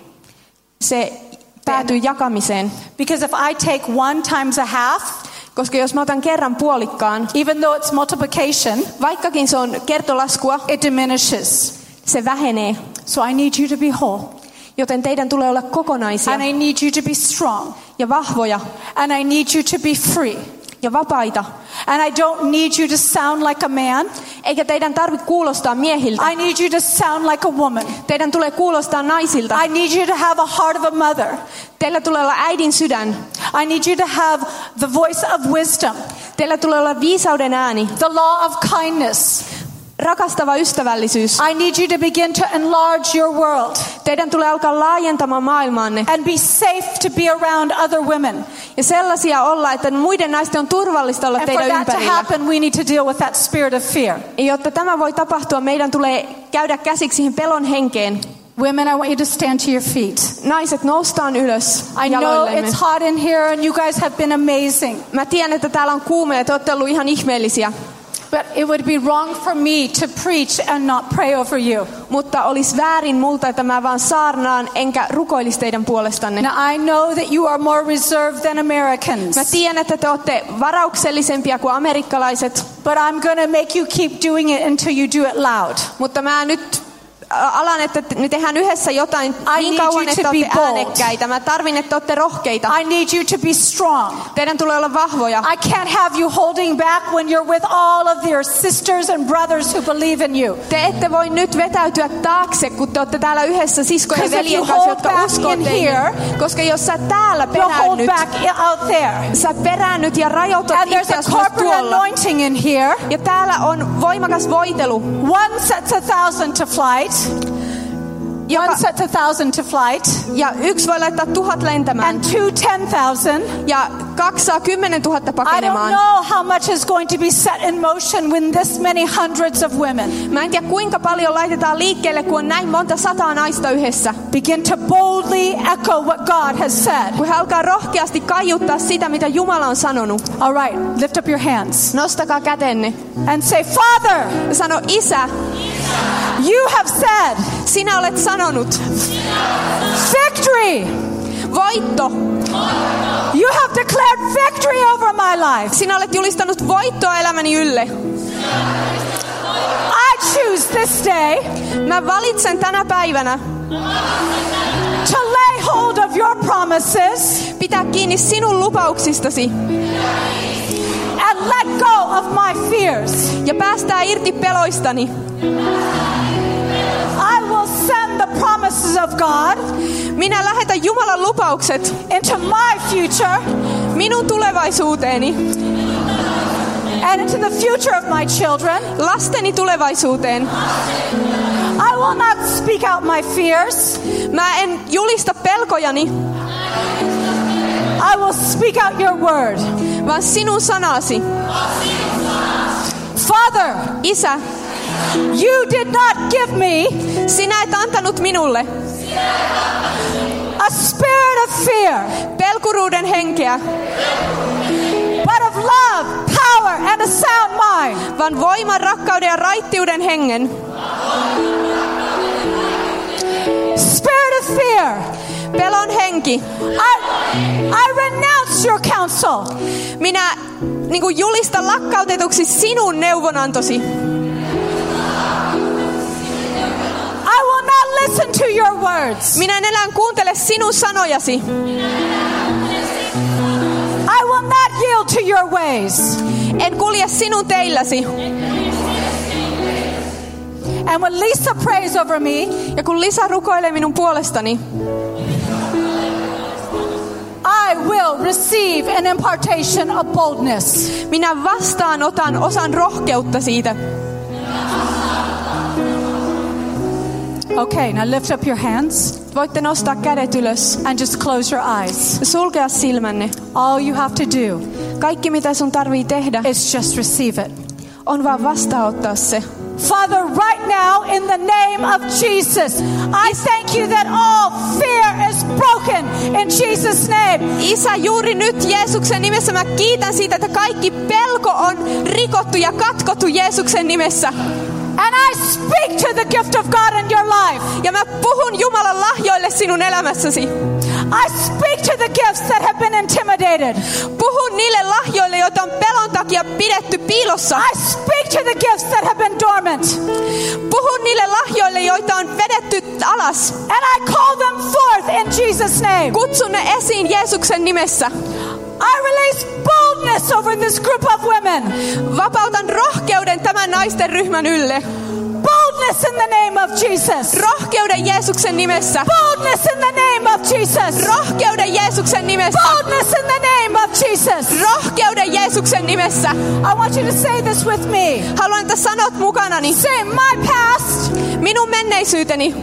se päätyy jakamiseen. Because if I take one times a half, Koska jos mä otan kerran puolikkaan, even though it's multiplication, vaikkakin se on kertolaskua, it diminishes. se vähenee. So I need you to be whole. Joten teidän tulee olla kokonaisia And I need you to be strong. ja vahvoja And I need you to be free. ja vapaita. And I don't need you to sound like a man. Eikä teidän tarvitse kuulostaa miehiltä. I need you to sound like a woman. Teidän tulee kuulostaa naisilta. I need you to have a heart of a mother. Teillä tulee olla äidin sydän. I need you to have the voice of wisdom, Teillä tulee olla viisauden ääni. the law of kindness. Rakastava ystävällisyys. I need you to begin to enlarge your world Teidän tulee alkaa laajentamaan maailmaanne. and be safe to be around other women. Ja sellaisia olla, että muiden naisten on turvallista olla And for teidän that to ympärillä. happen, we need to deal with that spirit of fear. Ja jotta tämä voi tapahtua, meidän tulee käydä käsiksi siihen pelon henkeen. Women, I want you to stand to your feet. Naiset, noustaan ylös I know jaloillemme. it's hot in here and you guys have been amazing. Mä tiedän, että täällä on kuume ja te olette olleet ihan ihmeellisiä. But it would be wrong for me to preach and not pray over you. Mutta olisi väärin multa, että mä vaan saarnaan enkä rukoilisi teidän puolestanne. Now I know that you are more reserved than Americans. Mä tiedän, että te olette varauksellisempia kuin amerikkalaiset. But I'm going to make you keep doing it until you do it loud. Mutta mä nyt alan, että me tehdään yhdessä jotain I niin need kauan, you to että be olette bold. äänekkäitä. Mä tarvin, että olette rohkeita. I need you to be strong. Teidän tulee olla vahvoja. I can't have you holding back when you're with all of your sisters and brothers who believe in you. Te ette voi nyt vetäytyä taakse, kun te olette täällä yhdessä siskojen ja 'Cause if you veljen kanssa, hold jotka back uskoo in teihin. here, Koska jos sä täällä You'll hold peräännyt, back i- out there. sä peräännyt ja rajoitat And there's itseäsi a myös corporate tuolla. anointing in here. Ja täällä on voimakas voitelu, One sets a thousand to flight. joka, One sets a thousand to flight. ja yksi voi laittaa tuhat lentämään. And two ten thousand. Ja kaksi saa kymmenen tuhatta I don't pakenemaan. know how much is going to be set in motion when this many hundreds of women Mä en tiedä kuinka paljon laitetaan liikkeelle, kun on näin monta sataa naista yhdessä. begin to boldly echo what God has said. Kun he alkaa rohkeasti kaiuttaa sitä, mitä Jumala on sanonut. All right, lift up your hands Nostakaa kätenne and say, Father, ja sano, Isä, you have said sinä olet sanonut, victory. voitto. You have declared victory over my life. Sinä olet julistanut voittoa elämäni ylle. I choose this day Mä valitsen tänä päivänä to lay hold of your promises pitää kiinni sinun lupauksistasi and let go of my fears. ja päästää irti peloistani. I will send the promises of God Minä lähetän Jumalan lupaukset into my future minun tulevaisuuteeni, and into the future of my children. lasteni tulevaisuuteen. I will not speak out my fears. Mä en julista pelkojani, I will speak out your word. vaan sinun sanasi. Father, Isä, you did not give me sinä et antanut minulle a spirit of fear, pelkuruuden henkeä, but of love, power, and a sound mind. vaan voiman, rakkauden ja raittiuden hengen. Spirit of fear, Pelon henki. I, I renounce your counsel. Minä niin kuin julistan lakkautetuksi sinun neuvonantosi. I will not listen to your words. Minä en enää kuuntele sinun sanojasi. I will not yield to your ways. En kulje sinun teilläsi. And when Lisa prays over me, ja kun Lisa rukoilee minun puolestani, I will receive an impartation of boldness. Minä vastaanotan osan rohkeutta siitä. Okay, now lift up your hands. Voitte nostaa kädet ylös. And just close your eyes. Sulkea silmänne. All you have to do. Kaikki mitä sun tarvii tehdä. Is just receive it. On vaan vastaanottaa se. Father, right now, in the name of Jesus, I thank you that all fear is broken in Jesus' name. Isä, juuri nyt Jeesuksen nimessä mä kiitän siitä, että kaikki pelko on rikottu ja katkottu Jeesuksen nimessä. And I speak to the gift of God in your life. Ja mä puhun Jumalan lahjoille sinun elämässäsi. I speak to the gifts that have been intimidated. Puhun niille lahjoille, joita on pelon takia pidetty piilossa. I speak to the gifts that have been dormant. Puhun niille lahjoille, joita on vedetty alas. And I call them forth in Jesus' name. Kutsun ne esiin Jeesuksen nimessä. I release boldness over this group of women. Vapautan rohkeuden tämän naisten ryhmän ylle. Boldness in the name of Jesus. Rohkeuden Jeesuksen nimessä. Boldness in the name of Jesus. Rohkeuden Jeesuksen nimessä. Boldness in the name of Jesus. Rohkeuden Jeesuksen nimessä. I want you to say this with me. Haluan, että sanot mukanani. Say, my past. Minun menneisyyteni.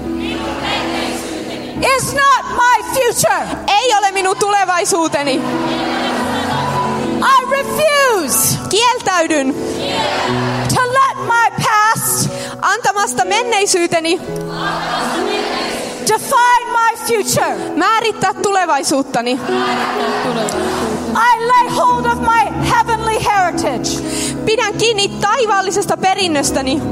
Is not my future. Ei ole minun tulevaisuuteni. I refuse. Kieltäydyn. To let my past. Antamasta menneisyyteni. Define my future. Määrittää tulevaisuuttani. I lay hold of my heavenly heritage. Pidän kiinni taivaallisesta perinnöstäni.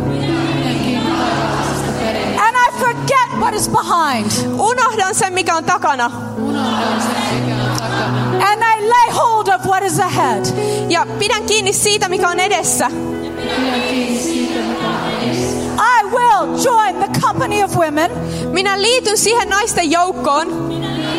And I forget what is behind. Unohdan sen, mikä on takana. And I lay hold of what is ahead. Ja pidän kiinni siitä, mikä on edessä. I will join the company of women. Minä liityn siihen naisten joukkoon.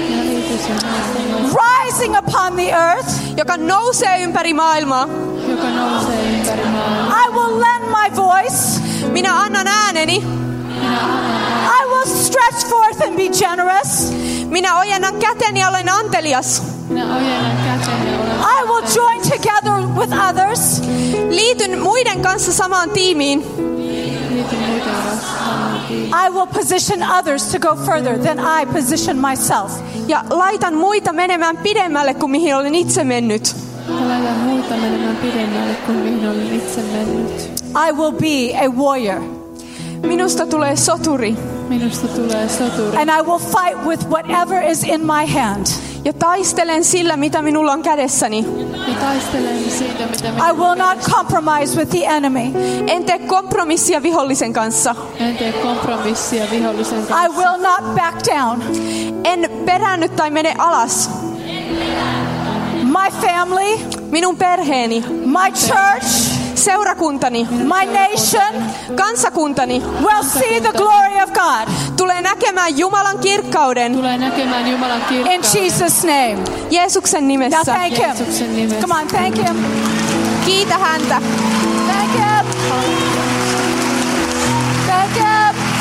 Rising upon the earth. Joka nousee ympäri maailmaa. Joka nousee ympäri maailmaa. I will lend my voice. Minä annan ääneni. I will stretch forth and be generous. Minä ojennan käteni ja olen antelias. Minä ojennan käteni ja olen I will join together with others. Liityn muiden kanssa samaan tiimiin. Liityn muiden kanssa samaan tiimiin. I will position others to go further than I position myself. Ja laitan muita menemään pidemmälle kuin mihin olen itse mennyt. Ja laitan muita menemään pidemmälle kuin mihin olen itse mennyt. I will be a warrior. Minusta tulee soturi. Minusta tulee soturi. And I will fight with whatever is in my hand. Ja taistelen sillä, mitä minulla on kädessäni. Ja taistelen siitä, mitä minulla I will not compromise with the enemy. En tee kompromissia vihollisen kanssa. En tee kompromissia vihollisen kanssa. I will not back down. En peräänny tai mene alas. My family, minun perheeni, my church, seurakuntani, my nation, kansakuntani will see the glory of God. Tulee näkemään Jumalan kirkkauden. Tulee näkemään Jumalan kirkkauden. In Jesus' name. Jeesuksen nimessä. Now thank him. Jeesuksen nimessä. Come on, thank him. Kiitä häntä. Thank him. Thank him.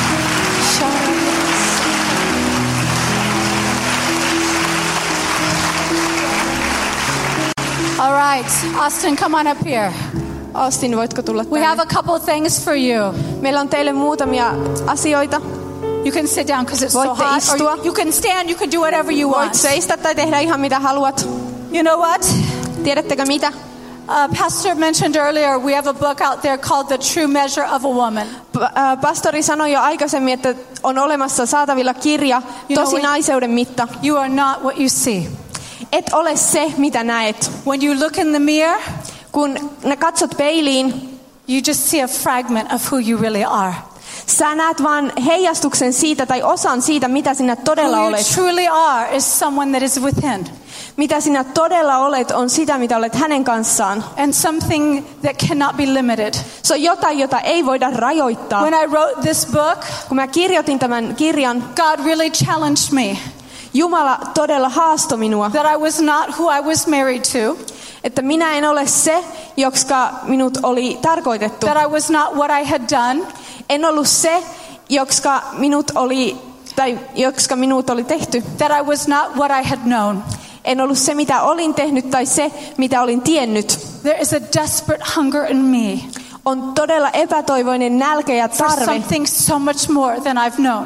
All right, Austin, come on up here. Austin, voitko tulla We tänne? have a couple things for you. Meillä on teille muutamia asioita. You can sit down because it's so Voitte hot. Or istua. you, you can stand, you can do whatever you Voit want. seistä tai tehdä ihan mitä haluat. You know what? Tiedättekö mitä? Uh, Pastor mentioned earlier, we have a book out there called The True Measure of a Woman. P- äh, pastori sanoi jo aikaisemmin, että on olemassa saatavilla kirja Tosi when- naiseuden mitta. You are not what you see. Et ole se, mitä näet. When you look in the mirror, Kun ne katsot peiliin, you just see a fragment of who you really are. sä näet vaan heijastuksen siitä tai osan siitä, mitä sinä todella Who you olet. truly are is someone that is within. Mitä sinä todella olet, on sitä, mitä olet hänen kanssaan. And something that cannot be limited. Se on jotain, jota ei voida rajoittaa. When I wrote this book, kun mä kirjoitin tämän kirjan, God really challenged me. Jumala todella haastoi minua. That I was not who I was married to. Että minä en ole se, jotka minut oli tarkoitettu. That I was not what I had done. En ollut se, jotka minut oli tai jotka minut oli tehty. That I was not what I had known. En ollut se, mitä olin tehnyt tai se, mitä olin tiennyt. There is a desperate hunger in me. On todella epätoivoinen nälkä ja tarve. For something so much more than I've known.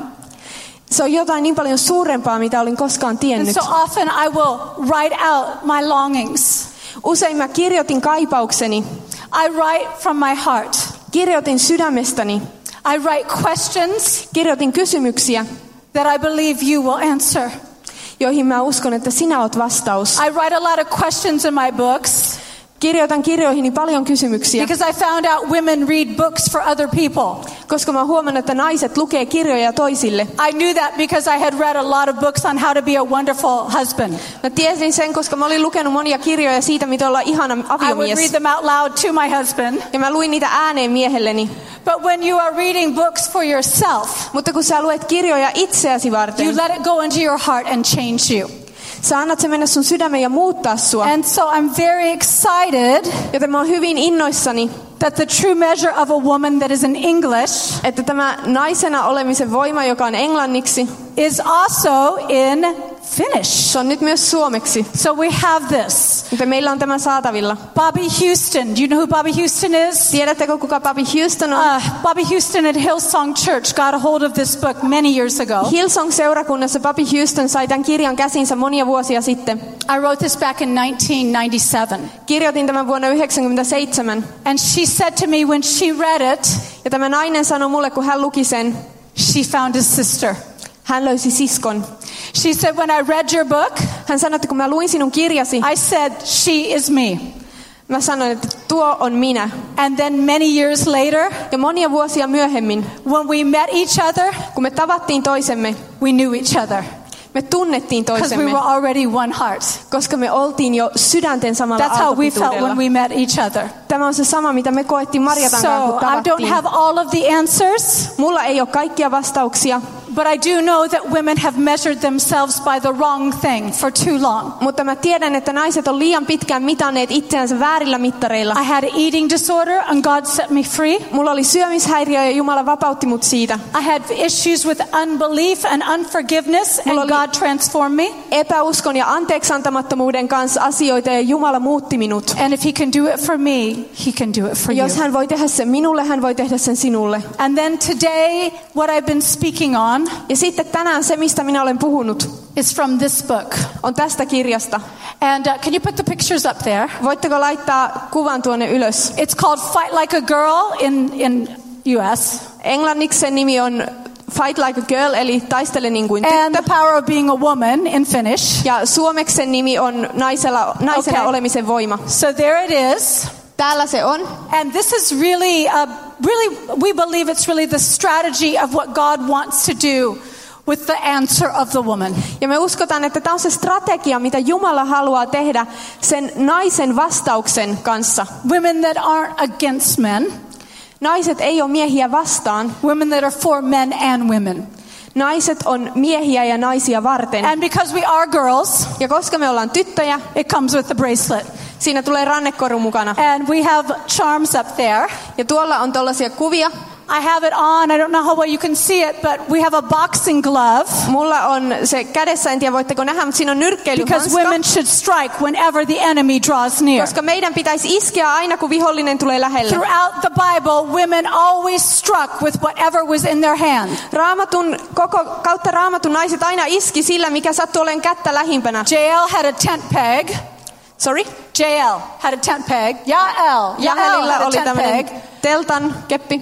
Se on jotain niin paljon suurempaa, mitä olin koskaan tiennyt. And so often I will write out my longings. Usein mä kirjoitin kaipaukseni. I write from my heart. Kirjoitin sydämestäni. I write questions. Kirjoitin kysymyksiä. That I believe you will answer. Joihin mä uskon, että sinä oot vastaus. I write a lot of questions in my books. Kirjoitan kirjoihini paljon kysymyksiä. Because I found out women read books for other people. Koska mä huomannut, että naiset lukee kirjoja toisille. I knew that because I had read a lot of books on how to be a wonderful husband. Mä tiesin sen, koska mä olin lukenut monia kirjoja siitä, miten olla ihana aviomies. I would read them out loud to my husband. Ja mä luin niitä ääneen miehelleni. But when you are reading books for yourself, mutta kun sä luet kirjoja itseäsi varten, you let it go into your heart and change you. Sä annat se mennä sun sydämeen ja muuttaa sua. And so I'm very excited. Joten mä oon hyvin innoissani. That the true measure of a woman that is in English, että tämä naisena olemisen voima, joka on englanniksi, is also in Finnish. Se on nyt myös suomeksi. So we have this. Mutta meillä on tämä saatavilla. Bobby Houston. Do you know who Bobby Houston is? Tiedättekö kuka Bobby Houston on? Uh, Bobby Houston at Hillsong Church got a hold of this book many years ago. Hillsong seurakunnassa Bobby Houston sai tämän kirjan käsinsä monia vuosia sitten. I wrote this back in nineteen ninety-seven. Kirjoitin tämän vuonna yhdeksänkymmentäseitsemän. And she said to me when she read it, ja tämä nainen sanoi mulle, kun hän luki sen, she found a sister. Hän löysi siskon. She said, when I read your book, hän sanoi, että kun mä luin sinun kirjasi, I said, she is me. Mä sanoin, että tuo on minä. And then many years later, ja monia vuosia myöhemmin, when we met each other, kun me tavattiin toisemme, we knew each other. Me tunnettiin toisemme. Because we were already one heart. Koska me oltiin jo sydänten samalla That's how we felt when we met each other. Tämä on se sama, mitä me koettiin Marjatan kanssa, kun tavattiin. So I don't have all of the answers. Mulla ei ole kaikkia vastauksia. But I do know that women have measured themselves by the wrong thing for too long. Mutta mä tiedän, että naiset on liian pitkään mitanneet itseänsä väärillä mittareilla. I had an eating disorder and God set me free. Mulla oli syömishäiriö ja Jumala vapautti mut siitä. I had issues with unbelief and unforgiveness and God transformed me. Epäuskon ja anteeksantamattomuuden kanssa asioita ja Jumala muutti minut. And if he can do it for me, he can do it for you. Jos hän voi tehdä sen minulle, hän voi tehdä sen sinulle. And then today what I've been speaking on, ja sitten tänään se, mistä minä olen puhunut, is from this book. On tästä kirjasta. And uh, can you put the pictures up there? Voitteko laittaa kuvan tuonne ylös? It's called Fight Like a Girl in in U S. Englanniksi sen nimi on Fight Like a Girl, eli taistele niin kuin tyttö. And the power of being a woman in Finnish. Ja suomeksi sen nimi on naisella, naisena okay. olemisen voima. So there it is. Täällä se on. And this is really, uh, really, we believe it's really the strategy of what God wants to do with the answer of the woman. Ja me uskotaan, että tämä on se strategia, mitä Jumala haluaa tehdä sen naisen vastauksen kanssa. Women that aren't against men. Naiset ei ole miehiä vastaan. Women that are for men and women. Naiset on miehiä ja naisia varten. And because we are girls, ja koska me ollaan tyttöjä, it comes with the bracelet. Siinä tulee rannekoru mukana. And we have charms up there. Ja tuolla on tollaisia kuvia. I have it on. I don't know how well you can see it, but we have a boxing glove. Mulla on se kädessä, en tiedä voitteko nähdä, mutta siinä on nyrkkeilyhanska. Because women should strike whenever the enemy draws near. Koska meidän pitäisi iskeä aina, kun vihollinen tulee lähelle. Throughout the Bible, women always struck with whatever was in their hand. Raamatun, koko kautta Raamatun naiset aina iski sillä, mikä sattui olemaan kättä lähimpänä. Jael had a tent peg. Sorry? Jael had a tent peg. Jael. Jaelilla oli tämmöinen teltan keppi.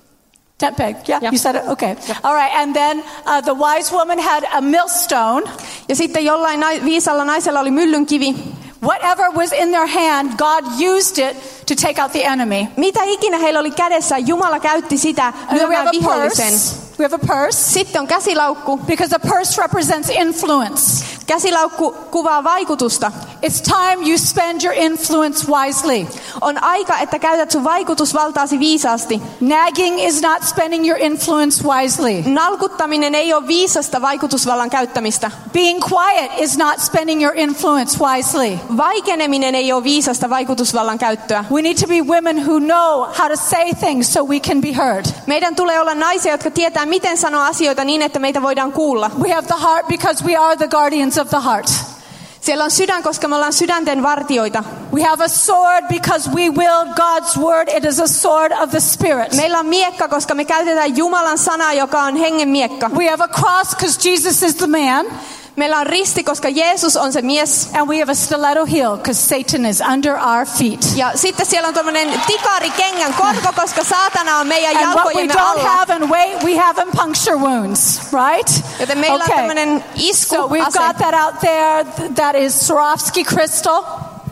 Tent peg, yeah, yeah. You said it, okay. Yeah. All right, and then uh, the wise woman had a millstone. Ja sitten jollain nai- viisalla naisella oli myllynkivi. Whatever was in their hand, God used it to take out the enemy. Mitä ikinä heillä oli kädessä, Jumala käytti sitä lyömään vihollisen. We have a purse Sitten on käsilaukku. because a purse represents influence. Käsilaukku kuvaa vaikutusta. It's time you spend your influence wisely. On aika, että käytät sun vaikutusvaltaasi viisaasti. Nagging is not spending your influence wisely. Nalkuttaminen ei ole viisasta vaikutusvallan käyttämistä. Being quiet is not spending your influence wisely. Vaikeneminen ei ole viisasta vaikutusvallan käyttöä. We need to be women who know how to say things so we can be heard. Meidän tulee olla naisia, jotka tietää, miten sanoa asioita niin, että meitä voidaan kuulla. We have the heart because we are the guardians of the heart. Siellä on sydän, koska me ollaan sydänten vartioita. We have a sword because we will God's word. It is a sword of the Spirit. Meillä on miekka, koska me käytetään Jumalan sanaa, joka on hengen miekka. We have a cross because Jesus is the man. Meillä on risti, koska Jeesus on se mies. And we have a stiletto heel because Satan is under our feet. Ja sitten siellä on tommonen tikarikengän korko, koska saatana on meidän And what we jalkojemme don't alla. have in weight, we have in puncture wounds, right? Joten meillä on tämmönen isku So we've ase. got that out there. That is Swarovski crystal.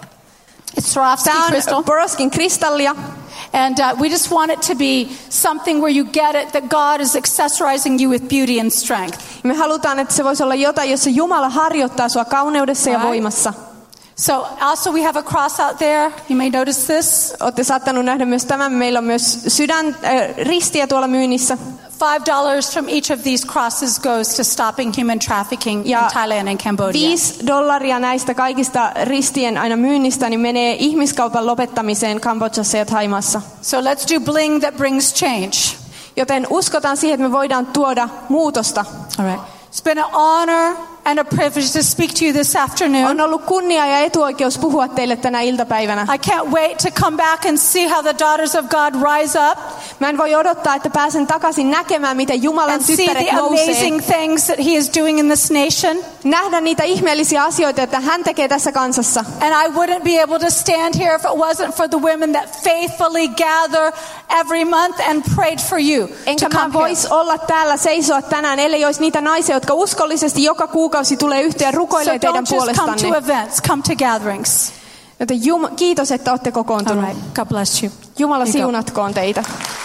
It's Swarovski Tää crystal. on Boroskin kristallia. And uh, we just want it to be something where you get it that God is accessorizing you with beauty and strength. Me halutaan, että se voisi olla jotain, jossa Jumala harjoittaa sua kauneudessa ja Right. voimassa. So also we have a cross out there. You may notice this. Olette saattanut nähdä myös tämän. Meillä on myös sydän äh, ristiä tuolla myynnissä. Five dollars from each of these crosses goes to stopping human trafficking Ja in Thailand and Cambodia. Viisi dollaria näistä kaikista ristien aina myynnistä niin menee ihmiskaupan lopettamiseen Kambodžassa ja Thaimaassa. So let's do bling that brings change. Joten uskotaan siihen, että me voidaan tuoda muutosta. All right. It's been an honor and a privilege to speak to you this afternoon. On ollut kunnia ja etuoikeus puhua teille tänä iltapäivänä. I can't wait to come back and see how the daughters of God rise up Mä en voi odottaa, että pääsen takaisin näkemään, miten Jumalan and see tyttäret the nousee. amazing things that He is doing in this nation. Nähdä niitä ihmeellisiä asioita, että hän tekee tässä kansassa. And I wouldn't be able to stand here if it wasn't for the women that faithfully gather every month and prayed for you Enkä to mä come here. vois olla täällä seisoa tänään, ellei olisi niitä naisia, jotka uskollisesti joka kuukausi tulee yhteen ja So rukoilee don't teidän just come to puolestanne. events, come to gatherings. Joten Jum- kiitos, että olette All kokoontuneet. right. God bless you. Jumala You go. siunatkoon teitä.